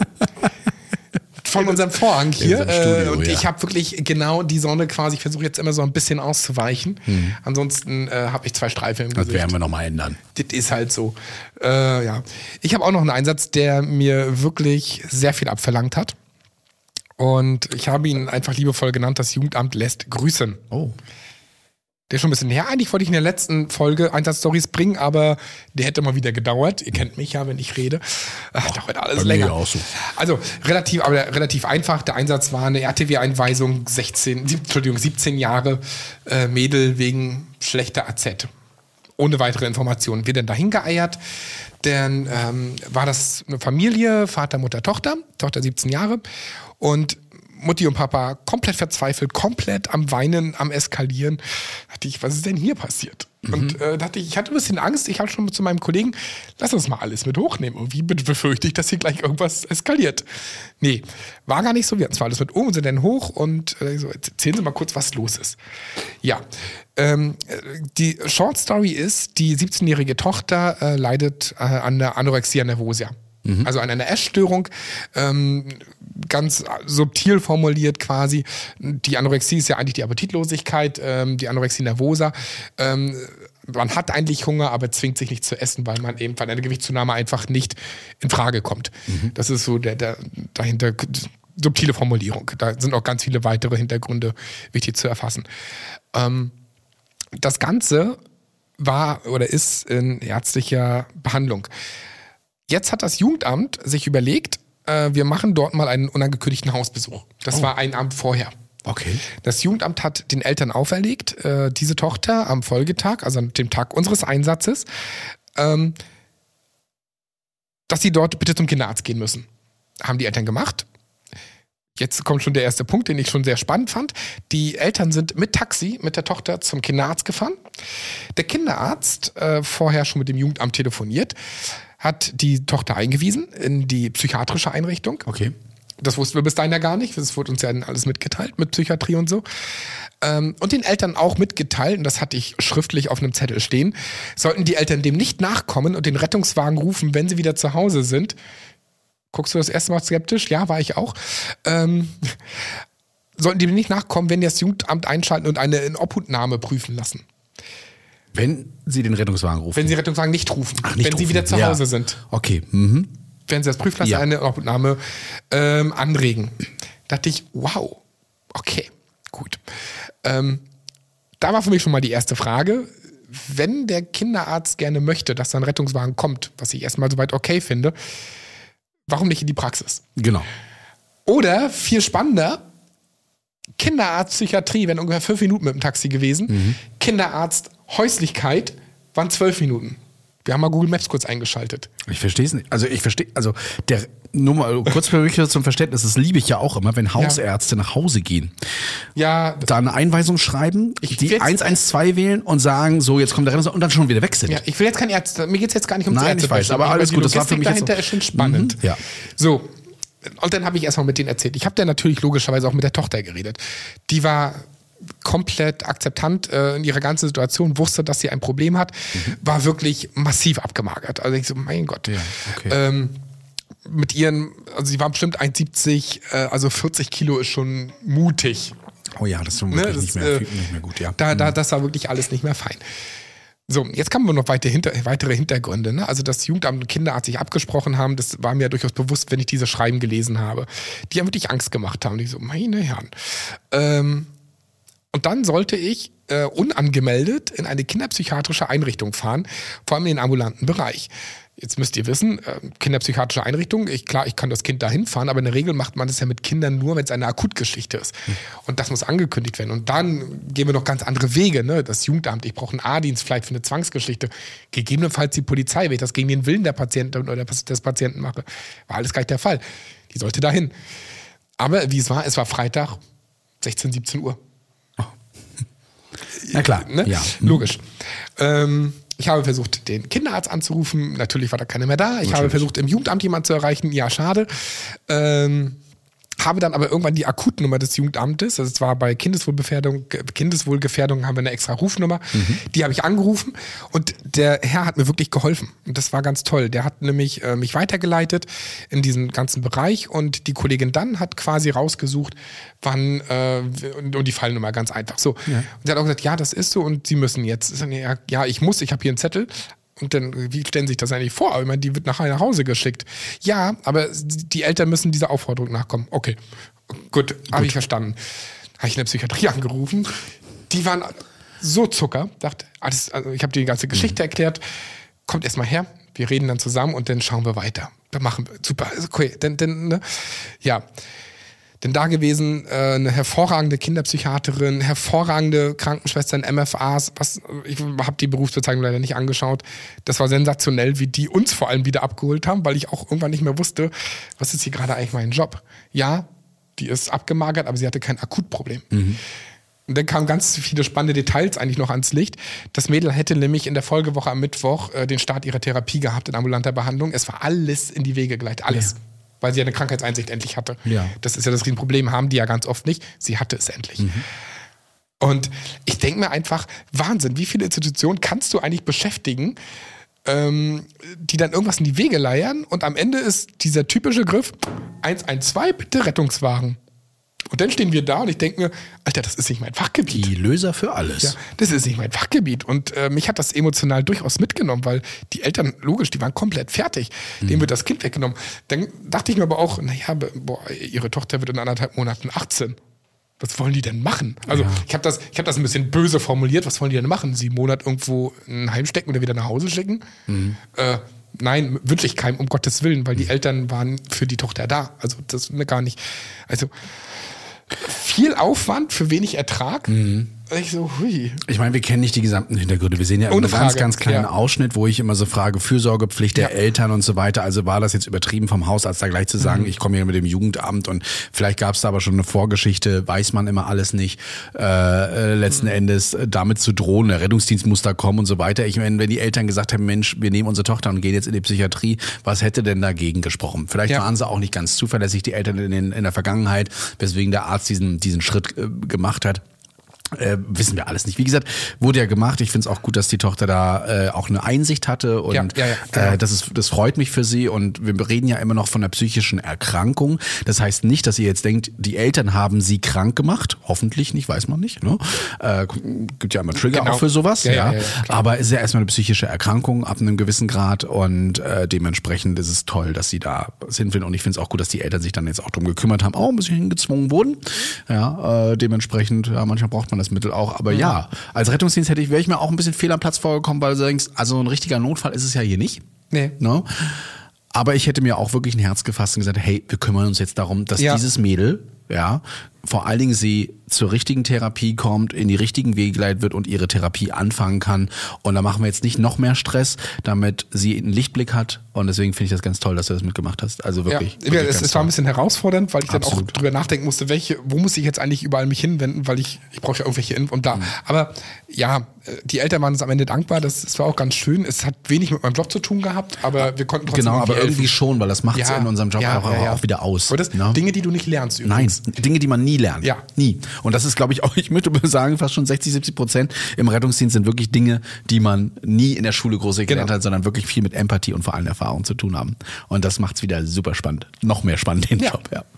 von unserem Vorhang hier. Studio, und ja. ich habe wirklich genau die Sonne quasi, ich versuche jetzt immer so ein bisschen auszuweichen. Mhm. Ansonsten äh, habe ich zwei Streifen im Gesicht. Das werden wir nochmal ändern. Das ist halt so. Äh, ja. Ich habe auch noch einen Einsatz, der mir wirklich sehr viel abverlangt hat. Und ich habe ihn einfach liebevoll genannt, das Jugendamt lässt grüßen. Oh. Der ist schon ein bisschen her. Eigentlich wollte ich in der letzten Folge Einsatzstories bringen, aber der hätte mal wieder gedauert. Ihr kennt mich ja, wenn ich rede. Ach, dauert alles länger. Auch so. Also relativ, aber relativ einfach. Der Einsatz war eine R T W-Einweisung, sechzehn, Entschuldigung, siebzehn Jahre äh, Mädel wegen schlechter A Z. Ohne weitere Informationen. Wir dann dahin geeiert. Dann ähm, war das eine Familie, Vater, Mutter, Tochter. Tochter siebzehn Jahre. Und Mutti und Papa komplett verzweifelt, komplett am Weinen, am Eskalieren. Da dachte ich, was ist denn hier passiert? Mhm. Und äh, dachte ich, ich hatte ein bisschen Angst. Ich habe schon zu meinem Kollegen, lass uns mal alles mit hochnehmen. Irgendwie befürchte ich, dass hier gleich irgendwas eskaliert. Nee, war gar nicht so. Wir hatten zwar alles mit um und sind dann hoch und äh, so, erzählen Sie mal kurz, was los ist. Ja, ähm, die Short Story ist, die siebzehnjährige Tochter äh, leidet äh, an der Anorexia nervosa. Also an einer Essstörung, ähm, ganz subtil formuliert quasi. Die Anorexie ist ja eigentlich die Appetitlosigkeit, ähm, die Anorexie nervosa. Ähm, man hat eigentlich Hunger, aber zwingt sich nicht zu essen, weil man eben von einer Gewichtszunahme einfach nicht in Frage kommt. Mhm. Das ist so der, der dahinter subtile Formulierung. Da sind auch ganz viele weitere Hintergründe wichtig zu erfassen. Ähm, das Ganze war oder ist in ärztlicher Behandlung. Jetzt hat das Jugendamt sich überlegt, äh, wir machen dort mal einen unangekündigten Hausbesuch. Das oh. war ein Abend vorher. Okay. Das Jugendamt hat den Eltern auferlegt, äh, diese Tochter am Folgetag, also an dem Tag unseres Einsatzes, ähm, dass sie dort bitte zum Kinderarzt gehen müssen. Haben die Eltern gemacht. Jetzt kommt schon der erste Punkt, den ich schon sehr spannend fand. Die Eltern sind mit Taxi mit der Tochter zum Kinderarzt gefahren. Der Kinderarzt, äh, vorher schon mit dem Jugendamt telefoniert, hat die Tochter eingewiesen in die psychiatrische Einrichtung. Okay. Das wussten wir bis dahin ja gar nicht. Das wurde uns ja alles mitgeteilt mit Psychiatrie und so. Ähm, und den Eltern auch mitgeteilt, und das hatte ich schriftlich auf einem Zettel stehen, sollten die Eltern dem nicht nachkommen und den Rettungswagen rufen, wenn sie wieder zu Hause sind. Guckst du das erste Mal skeptisch? Ja, war ich auch. Ähm, sollten die nicht nachkommen, wenn die das Jugendamt einschalten und eine Inobhutnahme prüfen lassen. Wenn sie den Rettungswagen rufen? Wenn sie den Rettungswagen nicht rufen. Ach, nicht wenn rufen. sie wieder zu ja. Hause sind. Okay. Mhm. Wenn sie das Prüflassen ja. eine Inobhutnahme ähm, anregen. Da dachte ich, wow, okay, gut. Ähm, da war für mich schon mal die erste Frage. Wenn der Kinderarzt gerne möchte, dass ein Rettungswagen kommt, was ich erstmal soweit okay finde, warum nicht in die Praxis? Genau. Oder, viel spannender, Kinderarzt Psychiatrie wären ungefähr fünf Minuten mit dem Taxi gewesen. Mhm. Kinderarzt Häuslichkeit waren zwölf Minuten. Wir haben mal Google Maps kurz eingeschaltet. Ich verstehe es nicht. Also ich verstehe, also der, nur mal kurz für mich zum Verständnis, das liebe ich ja auch immer, wenn Hausärzte ja. nach Hause gehen. Ja. Da eine Einweisung schreiben, ich die eins eins zwei wählen und sagen, so, jetzt kommt der Rettungswagen und dann schon wieder weg sind. Ja, ich will jetzt kein Ärzte, mir geht es jetzt gar nicht ums Nein, ich weiß, aber alles gut, das war für mich dahinter jetzt so, ist schon spannend. Mhm, ja. So, und dann habe ich erstmal mit denen erzählt. Ich habe dann natürlich logischerweise auch mit der Tochter geredet. Die war komplett akzeptant äh, in ihrer ganzen Situation, wusste, dass sie ein Problem hat, mhm. war wirklich massiv abgemagert. Also ich so, mein Gott. Ja, okay. ähm, mit ihren, also sie waren bestimmt eins siebzig, äh, also vierzig Kilo ist schon mutig. Oh ja, das ist schon Ne, wirklich das, nicht, mehr, äh, nicht mehr gut, ja. Da, da, das war wirklich alles nicht mehr fein. So, jetzt kamen wir noch weiter hinter, weitere Hintergründe. Ne? Also, dass Jugendamt und Kinderarzt sich abgesprochen haben, das war mir durchaus bewusst, wenn ich diese Schreiben gelesen habe. Die haben wirklich Angst gemacht haben. Die so, meine Herren. Ähm, und dann sollte ich äh, unangemeldet in eine kinderpsychiatrische Einrichtung fahren, vor allem in den ambulanten Bereich. Jetzt müsst ihr wissen, äh, kinderpsychiatrische Einrichtung, ich, klar, ich kann das Kind da hinfahren, aber in der Regel macht man das ja mit Kindern nur, wenn es eine Akutgeschichte ist. Hm. Und das muss angekündigt werden. Und dann gehen wir noch ganz andere Wege. Ne? Das Jugendamt, ich brauche einen A-Dienst vielleicht für eine Zwangsgeschichte. Gegebenenfalls die Polizei, wenn ich das gegen den Willen der Patientin oder des Patienten mache. War alles gar nicht der Fall. Die sollte dahin. Aber wie es war, es war Freitag, sechzehn, siebzehn Uhr. Na klar, ne? ja. Logisch. Ähm, ich habe versucht, den Kinderarzt anzurufen. Natürlich war da keiner mehr da. Ich Natürlich. habe versucht, im Jugendamt jemanden zu erreichen. Ja, schade. Ähm, habe dann aber irgendwann die Akutnummer des Jugendamtes, also es war bei Kindeswohlgefährdung, Kindeswohlgefährdung haben wir eine extra Rufnummer, mhm. die habe ich angerufen und der Herr hat mir wirklich geholfen und das war ganz toll. Der hat nämlich äh, mich weitergeleitet in diesen ganzen Bereich und die Kollegin dann hat quasi rausgesucht, wann, äh, und, und die Fallnummer ganz einfach so. Ja. Und sie hat auch gesagt, ja, das ist so und Sie müssen jetzt. Ja, ich muss, ich habe hier einen Zettel. Und dann, wie stellen Sie sich das eigentlich vor? Ich meine, die wird nachher nach Hause geschickt. Ja, aber die Eltern müssen dieser Aufforderung nachkommen. Okay, gut, habe ich verstanden. Habe ich in der Psychiatrie angerufen. Die waren so Zucker. Dachte, alles, also ich habe die ganze Geschichte mhm. erklärt. Kommt erst mal her, wir reden dann zusammen und dann schauen wir weiter. Dann machen wir, super, okay, dann, dann, ne? Ja. Denn da gewesen äh, eine hervorragende Kinderpsychiaterin, hervorragende Krankenschwestern, M F As, was, ich habe die Berufsbezeichnung leider nicht angeschaut. Das war sensationell, wie die uns vor allem wieder abgeholt haben, weil ich auch irgendwann nicht mehr wusste, was ist hier gerade eigentlich mein Job. Ja, die ist abgemagert, aber sie hatte kein Akutproblem. Mhm. Und dann kamen ganz viele spannende Details eigentlich noch ans Licht. Das Mädel hätte nämlich in der Folgewoche am Mittwoch äh, den Start ihrer Therapie gehabt in ambulanter Behandlung. Es war alles in die Wege geleitet, alles. Ja. Weil sie eine Krankheitseinsicht endlich hatte. Ja. Das ist ja das Riesenproblem, haben die ja ganz oft nicht. Sie hatte es endlich. Mhm. Und ich denke mir einfach, Wahnsinn, wie viele Institutionen kannst du eigentlich beschäftigen, ähm, die dann irgendwas in die Wege leiern und am Ende ist dieser typische Griff, eins eins zwei, bitte Rettungswagen. Und dann stehen wir da und ich denke mir, Alter, das ist nicht mein Fachgebiet. Die Löser für alles. Ja, das ist nicht mein Fachgebiet. Und äh, mich hat das emotional durchaus mitgenommen, weil die Eltern, logisch, die waren komplett fertig. Mhm. Denen wird das Kind weggenommen. Dann dachte ich mir aber auch, naja, boah, ihre Tochter wird in anderthalb Monaten achtzehn. Was wollen die denn machen? Also ja. ich habe das, ich hab das ein bisschen böse formuliert. Was wollen die denn machen? Sie einen Monat irgendwo in ein Heim stecken oder wieder nach Hause schicken? Mhm. Äh, nein, wünsche ich keinem, um Gottes Willen, weil die Eltern waren für die Tochter da. Also das mir gar nicht. Also viel Aufwand für wenig Ertrag. Mhm. Ich so, hui. Ich meine, wir kennen nicht die gesamten Hintergründe. Wir sehen ja einen ganz, ganz kleinen ja. Ausschnitt, wo ich immer so frage, Fürsorgepflicht der ja. Eltern und so weiter. Also war das jetzt übertrieben vom Hausarzt da gleich zu sagen, mhm. ich komme hier mit dem Jugendamt und vielleicht gab es da aber schon eine Vorgeschichte, weiß man immer alles nicht. Äh, äh, letzten mhm. Endes damit zu drohen, der Rettungsdienst muss da kommen und so weiter. Ich meine, wenn die Eltern gesagt haben, Mensch, wir nehmen unsere Tochter und gehen jetzt in die Psychiatrie, was hätte denn dagegen gesprochen? Vielleicht ja. waren sie auch nicht ganz zuverlässig, die Eltern in, den, in der Vergangenheit, weswegen der Arzt diesen, diesen Schritt äh, gemacht hat. Äh, wissen wir alles nicht. Wie gesagt, wurde ja gemacht. Ich finde es auch gut, dass die Tochter da äh, auch eine Einsicht hatte und ja, ja, ja, genau. äh, das ist, das freut mich für sie und wir reden ja immer noch von einer psychischen Erkrankung. Das heißt nicht, dass ihr jetzt denkt, die Eltern haben sie krank gemacht. Hoffentlich nicht, weiß man nicht. Ne? Äh, gibt ja immer Trigger genau. auch für sowas. Ja, ja. Ja, ja, aber es ist ja erstmal eine psychische Erkrankung ab einem gewissen Grad und äh, dementsprechend ist es toll, dass sie da hinfinden und ich finde es auch gut, dass die Eltern sich dann jetzt auch drum gekümmert haben, auch ein bisschen hingezwungen wurden. Ja, äh, dementsprechend, ja, manchmal braucht man das Mittel auch, aber mhm. ja, als Rettungsdienst hätte ich, wäre ich mir auch ein bisschen fehl am Platz vorgekommen, weil du denkst, also ein richtiger Notfall ist es ja hier nicht. Nee. No? Aber ich hätte mir auch wirklich ein Herz gefasst und gesagt, hey, wir kümmern uns jetzt darum, dass ja. dieses Mädel, ja, vor allen Dingen sie zur richtigen Therapie kommt, in die richtigen Wege geleitet wird und ihre Therapie anfangen kann. Und da machen wir jetzt nicht noch mehr Stress, damit sie einen Lichtblick hat. Und deswegen finde ich das ganz toll, dass du das mitgemacht hast. Also wirklich. Ja, wirklich es, es war ein bisschen herausfordernd, weil ich Absolut. dann auch drüber nachdenken musste, welche, wo muss ich jetzt eigentlich überall mich hinwenden, weil ich, ich brauche ja irgendwelche Infos und da. Mhm. Aber ja, die Eltern waren uns am Ende dankbar. Das, das war auch ganz schön. Es hat wenig mit meinem Job zu tun gehabt, aber wir konnten trotzdem. Genau, aber irgendwie helfen. Schon, weil das macht es ja, in unserem Job ja, auch, ja, ja. auch wieder aus. Aber das ne? Dinge, die du nicht lernst übrigens. Nein, Dinge, die man nie lernt. Ja. Nie. Und das ist, glaube ich, auch, ich würde sagen, fast schon sechzig, siebzig Prozent im Rettungsdienst sind wirklich Dinge, die man nie in der Schule groß gelernt Genau. hat, sondern wirklich viel mit Empathie und vor allem Erfahrung zu tun haben. Und das macht's wieder super spannend. Noch mehr spannend, den Ja. Job, ja.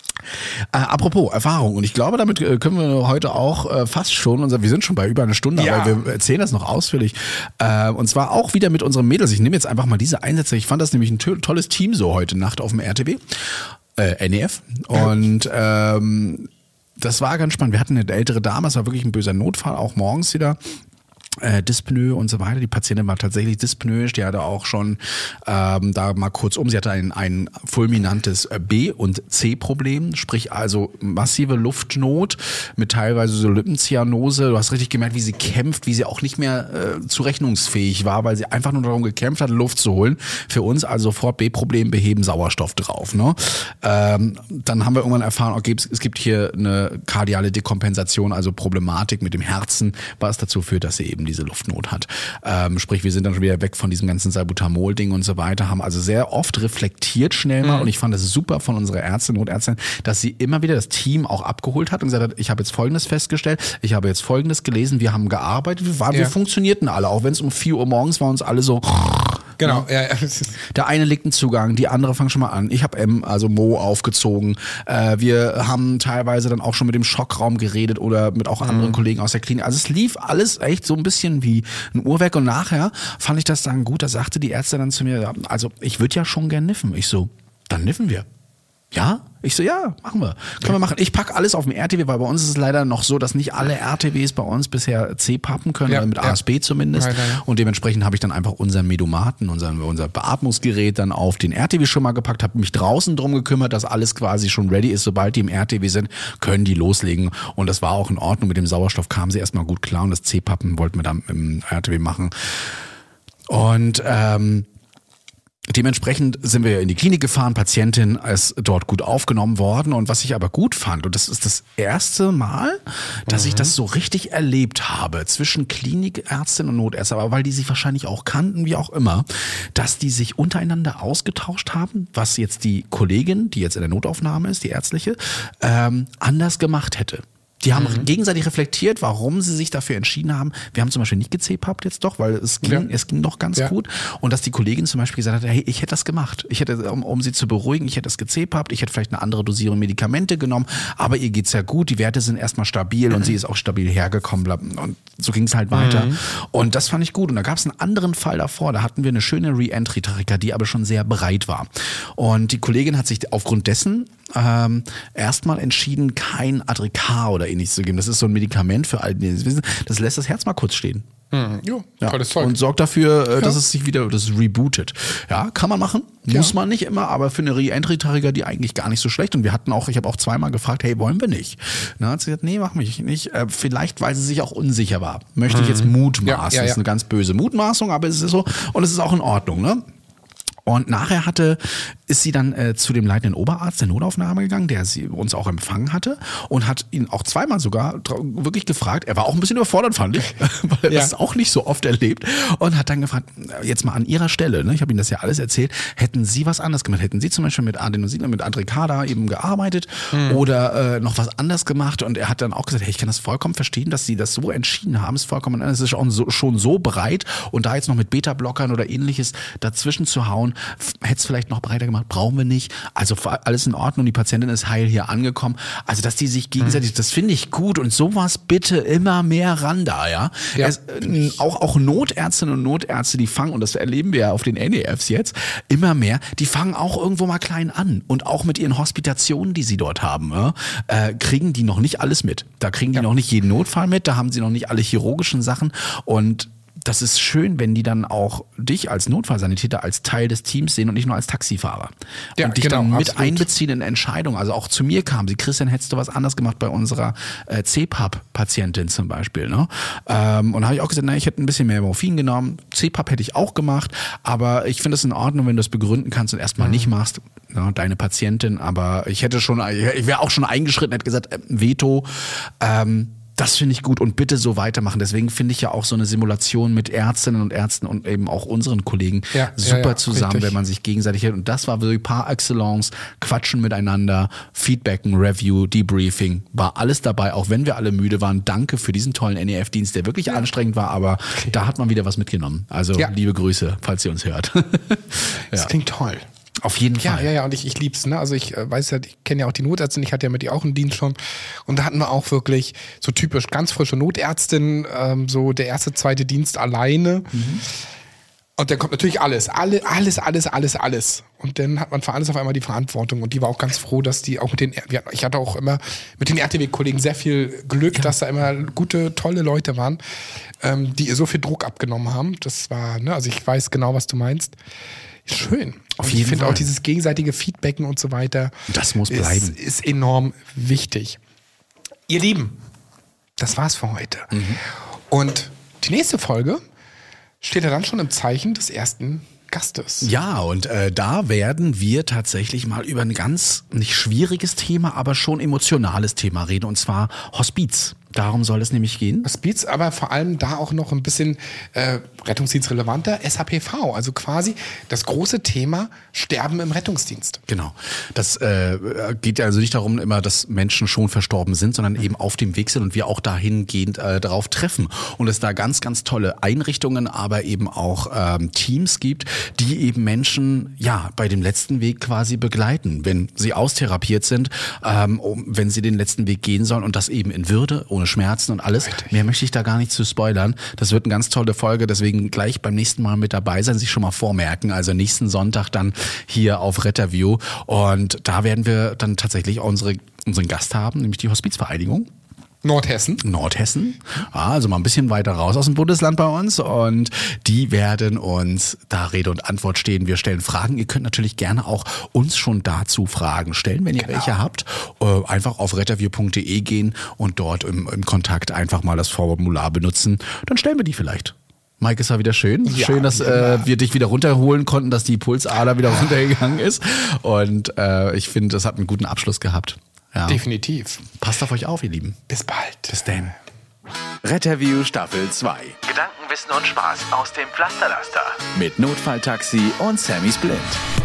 Äh, apropos Erfahrung, und ich glaube, damit äh, können wir heute auch äh, fast schon, unser, wir sind schon bei über einer Stunde, Ja. aber wir erzählen das noch ausführlich. Äh, und zwar auch wieder mit unseren Mädels. Ich nehme jetzt einfach mal diese Einsätze. Ich fand das nämlich ein to- tolles Team so heute Nacht auf dem R T B, äh, N E F. Und ähm, das war ganz spannend. Wir hatten eine ältere Dame, es war wirklich ein böser Notfall, auch morgens wieder. Äh, Dyspnoe und so weiter. Die Patientin war tatsächlich dyspnoisch, die hatte auch schon ähm, da mal kurz um, sie hatte ein, ein fulminantes äh, B- und C-Problem, sprich also massive Luftnot mit teilweise so Lippenzyanose. Du hast richtig gemerkt, wie sie kämpft, wie sie auch nicht mehr äh, zurechnungsfähig war, weil sie einfach nur darum gekämpft hat, Luft zu holen. Für uns also sofort B-Problem beheben, Sauerstoff drauf. Ne? Ähm, dann haben wir irgendwann erfahren, okay, es gibt hier eine kardiale Dekompensation, also Problematik mit dem Herzen, was dazu führt, dass sie eben diese Luftnot hat. Ähm, sprich, wir sind dann schon wieder weg von diesem ganzen Salbutamol-Ding und so weiter, haben also sehr oft reflektiert schnell mal, mhm. und ich fand das super von unserer Ärztin, Notärztin, dass sie immer wieder das Team auch abgeholt hat und gesagt hat, ich habe jetzt Folgendes festgestellt, ich habe jetzt Folgendes gelesen, wir haben gearbeitet, wir, waren, Ja. wir funktionierten alle, auch wenn es um vier Uhr morgens war, uns alle so... Genau, ja, ja. Der eine legt einen Zugang, die andere fangen schon mal an. Ich habe M, also Mo, aufgezogen. Äh, wir haben teilweise dann auch schon mit dem Schockraum geredet oder mit auch anderen mhm. Kollegen aus der Klinik. Also es lief alles echt so ein bisschen wie ein Uhrwerk. Und nachher fand ich das dann gut. Da sagte die Ärztin dann zu mir, also ich würde ja schon gern niffen. Ich so, dann niffen wir. Ja? Ich so, ja, machen wir. Können wir machen. Ich pack alles auf dem R T W, weil bei uns ist es leider noch so, dass nicht alle R T Ws bei uns bisher C-Pappen können, Ja, oder mit ja. A S B zumindest. Nein, nein, nein. Und dementsprechend habe ich dann einfach unseren Medomaten, unser, unser Beatmungsgerät dann auf den R T W schon mal gepackt, habe mich draußen drum gekümmert, dass alles quasi schon ready ist. Sobald die im R T W sind, können die loslegen. Und das war auch in Ordnung. Mit dem Sauerstoff kamen sie erstmal gut klar und das C-Pappen wollten wir dann im R T W machen. Und ähm, dementsprechend sind wir in die Klinik gefahren, Patientin ist dort gut aufgenommen worden, und was ich aber gut fand, und das ist das erste Mal, dass mhm. ich das so richtig erlebt habe zwischen Klinikärztin und Notärztin, aber weil die sich wahrscheinlich auch kannten, wie auch immer, dass die sich untereinander ausgetauscht haben, was jetzt die Kollegin, die jetzt in der Notaufnahme ist, die ärztliche, ähm, anders gemacht hätte. Die haben mhm. gegenseitig reflektiert, warum sie sich dafür entschieden haben. Wir haben zum Beispiel nicht gezepappt jetzt doch, weil es ging, ja. es ging doch ganz ja. gut. Und dass die Kollegin zum Beispiel gesagt hat, hey, ich hätte das gemacht. Ich hätte, um, um sie zu beruhigen, ich hätte das gezepappt, ich hätte vielleicht eine andere Dosierung Medikamente genommen, aber ihr geht's ja gut, die Werte sind erstmal stabil mhm. und sie ist auch stabil hergekommen. Und so ging es halt weiter. Mhm. Und das fand ich gut. Und da gab es einen anderen Fall davor, da hatten wir eine schöne Re-Entry-Tachykardie, die aber schon sehr breit war. Und die Kollegin hat sich aufgrund dessen ähm, erstmal entschieden, kein Adricar oder ähnliches zu geben. Das ist so ein Medikament für all die das wissen. Das lässt das Herz mal kurz stehen. Mhm. Jo, ja. Tolles Zeug. Und sorgt dafür, ja. dass es sich wieder, das es rebootet. Ja, kann man machen, muss ja. man nicht immer, aber für eine Re-Entry-Tachykardie eigentlich gar nicht so schlecht. Und wir hatten auch, ich habe auch zweimal gefragt, hey, wollen wir nicht? Na, hat sie gesagt, nee, mach mich nicht. Äh, vielleicht, weil sie sich auch unsicher war. Möchte ich jetzt mutmaßen. Ja, ja, ja. Das ist eine ganz böse Mutmaßung, aber es ist so. Und es ist auch in Ordnung, ne? Und nachher hatte, ist sie dann äh, zu dem leitenden Oberarzt der Notaufnahme gegangen, der sie uns auch empfangen hatte, und hat ihn auch zweimal sogar wirklich gefragt. Er war auch ein bisschen überfordert, fand ich, weil er ja. das auch nicht so oft erlebt, und hat dann gefragt, jetzt mal an ihrer Stelle, ne, ich habe Ihnen das ja alles erzählt, hätten Sie was anderes gemacht? Hätten Sie zum Beispiel mit Adenosine, mit Adricada eben gearbeitet mhm. oder äh, noch was anderes gemacht? Und er hat dann auch gesagt, hey, ich kann das vollkommen verstehen, dass Sie das so entschieden haben, ist vollkommen, es ist schon so, schon so breit, und da jetzt noch mit Beta-Blockern oder ähnliches dazwischen zu hauen, hätte es vielleicht noch breiter gemacht, brauchen wir nicht. Also alles in Ordnung, die Patientin ist heil hier angekommen. Also dass die sich gegenseitig, mhm. das finde ich gut, und sowas bitte immer mehr ran da, ja. ja. Es, äh, auch, auch Notärztinnen und Notärzte, die fangen, und das erleben wir ja auf den N E Fs jetzt, immer mehr, die fangen auch irgendwo mal klein an, und auch mit ihren Hospitationen, die sie dort haben, ja, äh, kriegen die noch nicht alles mit. Da kriegen die ja. noch nicht jeden Notfall mit, da haben sie noch nicht alle chirurgischen Sachen, und das ist schön, wenn die dann auch dich als Notfallsanitäter als Teil des Teams sehen und nicht nur als Taxifahrer. Ja, und dich genau, dann mit absolut. einbeziehen in Entscheidungen. Also auch zu mir kam sie, Christian, hättest du was anders gemacht bei unserer äh, C-Pap-Patientin zum Beispiel. Ne? Ähm, und da habe ich auch gesagt, na, ich hätte ein bisschen mehr Morphin genommen. C-Pap hätte ich auch gemacht, aber ich finde es in Ordnung, wenn du es begründen kannst und erstmal mhm. nicht machst. Ja, deine Patientin, aber ich hätte schon, ich wäre auch schon eingeschritten, hätte gesagt, äh, Veto, ähm, Das finde ich gut und bitte so weitermachen. Deswegen finde ich ja auch so eine Simulation mit Ärztinnen und Ärzten und eben auch unseren Kollegen Ja, super ja, ja, zusammen, richtig. wenn man sich gegenseitig hält. Und das war wirklich par excellence, quatschen miteinander, Feedbacken, Review, Debriefing, war alles dabei, auch wenn wir alle müde waren. Danke für diesen tollen N E F-Dienst, der wirklich anstrengend war, aber da hat man wieder was mitgenommen. Also Ja. liebe Grüße, falls ihr uns hört. Das ja. klingt toll. Auf jeden Ja, Fall. ja, ja, und ich, ich lieb's, ne? Also ich äh, weiß ja, ich kenne ja auch die Notärztin, ich hatte ja mit ihr auch einen Dienst schon. Und da hatten wir auch wirklich so typisch ganz frische Notärztin, ähm, so der erste, zweite Dienst alleine. Mhm. Und dann kommt natürlich alles, alle, alles, alles, alles, alles. Und dann hat man für alles auf einmal die Verantwortung. Und die war auch ganz froh, dass die auch mit den, ich hatte auch immer mit den R T W-Kollegen sehr viel Glück, ja. dass da immer gute, tolle Leute waren, ähm, die ihr so viel Druck abgenommen haben. Das war, ne, also ich weiß genau, was du meinst. Schön. Auf und jeden ich finde Fall. auch dieses gegenseitige Feedbacken und so weiter. Das muss ist, bleiben. Ist enorm wichtig. Ihr Lieben, das war's für heute. Mhm. Und die nächste Folge steht ja dann schon im Zeichen des ersten Gastes. Ja, und äh, da werden wir tatsächlich mal über ein ganz, nicht schwieriges Thema, aber schon emotionales Thema reden, und zwar Hospiz. Darum soll es nämlich gehen. Hospiz, aber vor allem da auch noch ein bisschen äh, rettungsdienstrelevanter, S H P V, also quasi das große Thema Sterben im Rettungsdienst. Genau. Das äh, geht ja also nicht darum immer, dass Menschen schon verstorben sind, sondern eben auf dem Weg sind und wir auch dahingehend äh, darauf treffen. Und es da ganz, ganz tolle Einrichtungen, aber eben auch ähm, Teams gibt, die eben Menschen ja bei dem letzten Weg quasi begleiten, wenn sie austherapiert sind, ähm, wenn sie den letzten Weg gehen sollen, und das eben in Würde, ohne Schmerzen und alles. Richtig. Mehr möchte ich da gar nicht zu spoilern. Das wird eine ganz tolle Folge, deswegen gleich beim nächsten Mal mit dabei sein, sich schon mal vormerken. Also nächsten Sonntag dann hier auf Retterview, und da werden wir dann tatsächlich unsere, unseren Gast haben, nämlich die Hospizvereinigung Nordhessen. Nordhessen, ja, also mal ein bisschen weiter raus aus dem Bundesland bei uns, und die werden uns da Rede und Antwort stehen. Wir stellen Fragen. Ihr könnt natürlich gerne auch uns schon dazu Fragen stellen, wenn ihr Genau. welche habt. Äh, einfach auf retterview punkt de gehen und dort im, im Kontakt einfach mal das Formular benutzen. Dann stellen wir die vielleicht. Mike, es war wieder schön. Ja, schön, dass ja. äh, wir dich wieder runterholen konnten, dass die Pulsader wieder runtergegangen ist. Und äh, ich finde, das hat einen guten Abschluss gehabt. Ja. Definitiv. Passt auf euch auf, ihr Lieben. Bis bald. Bis dann. Retterview Staffel zwei. Gedanken, Wissen und Spaß aus dem Pflasterlaster. Mit Notfalltaxi und Sammy Splint.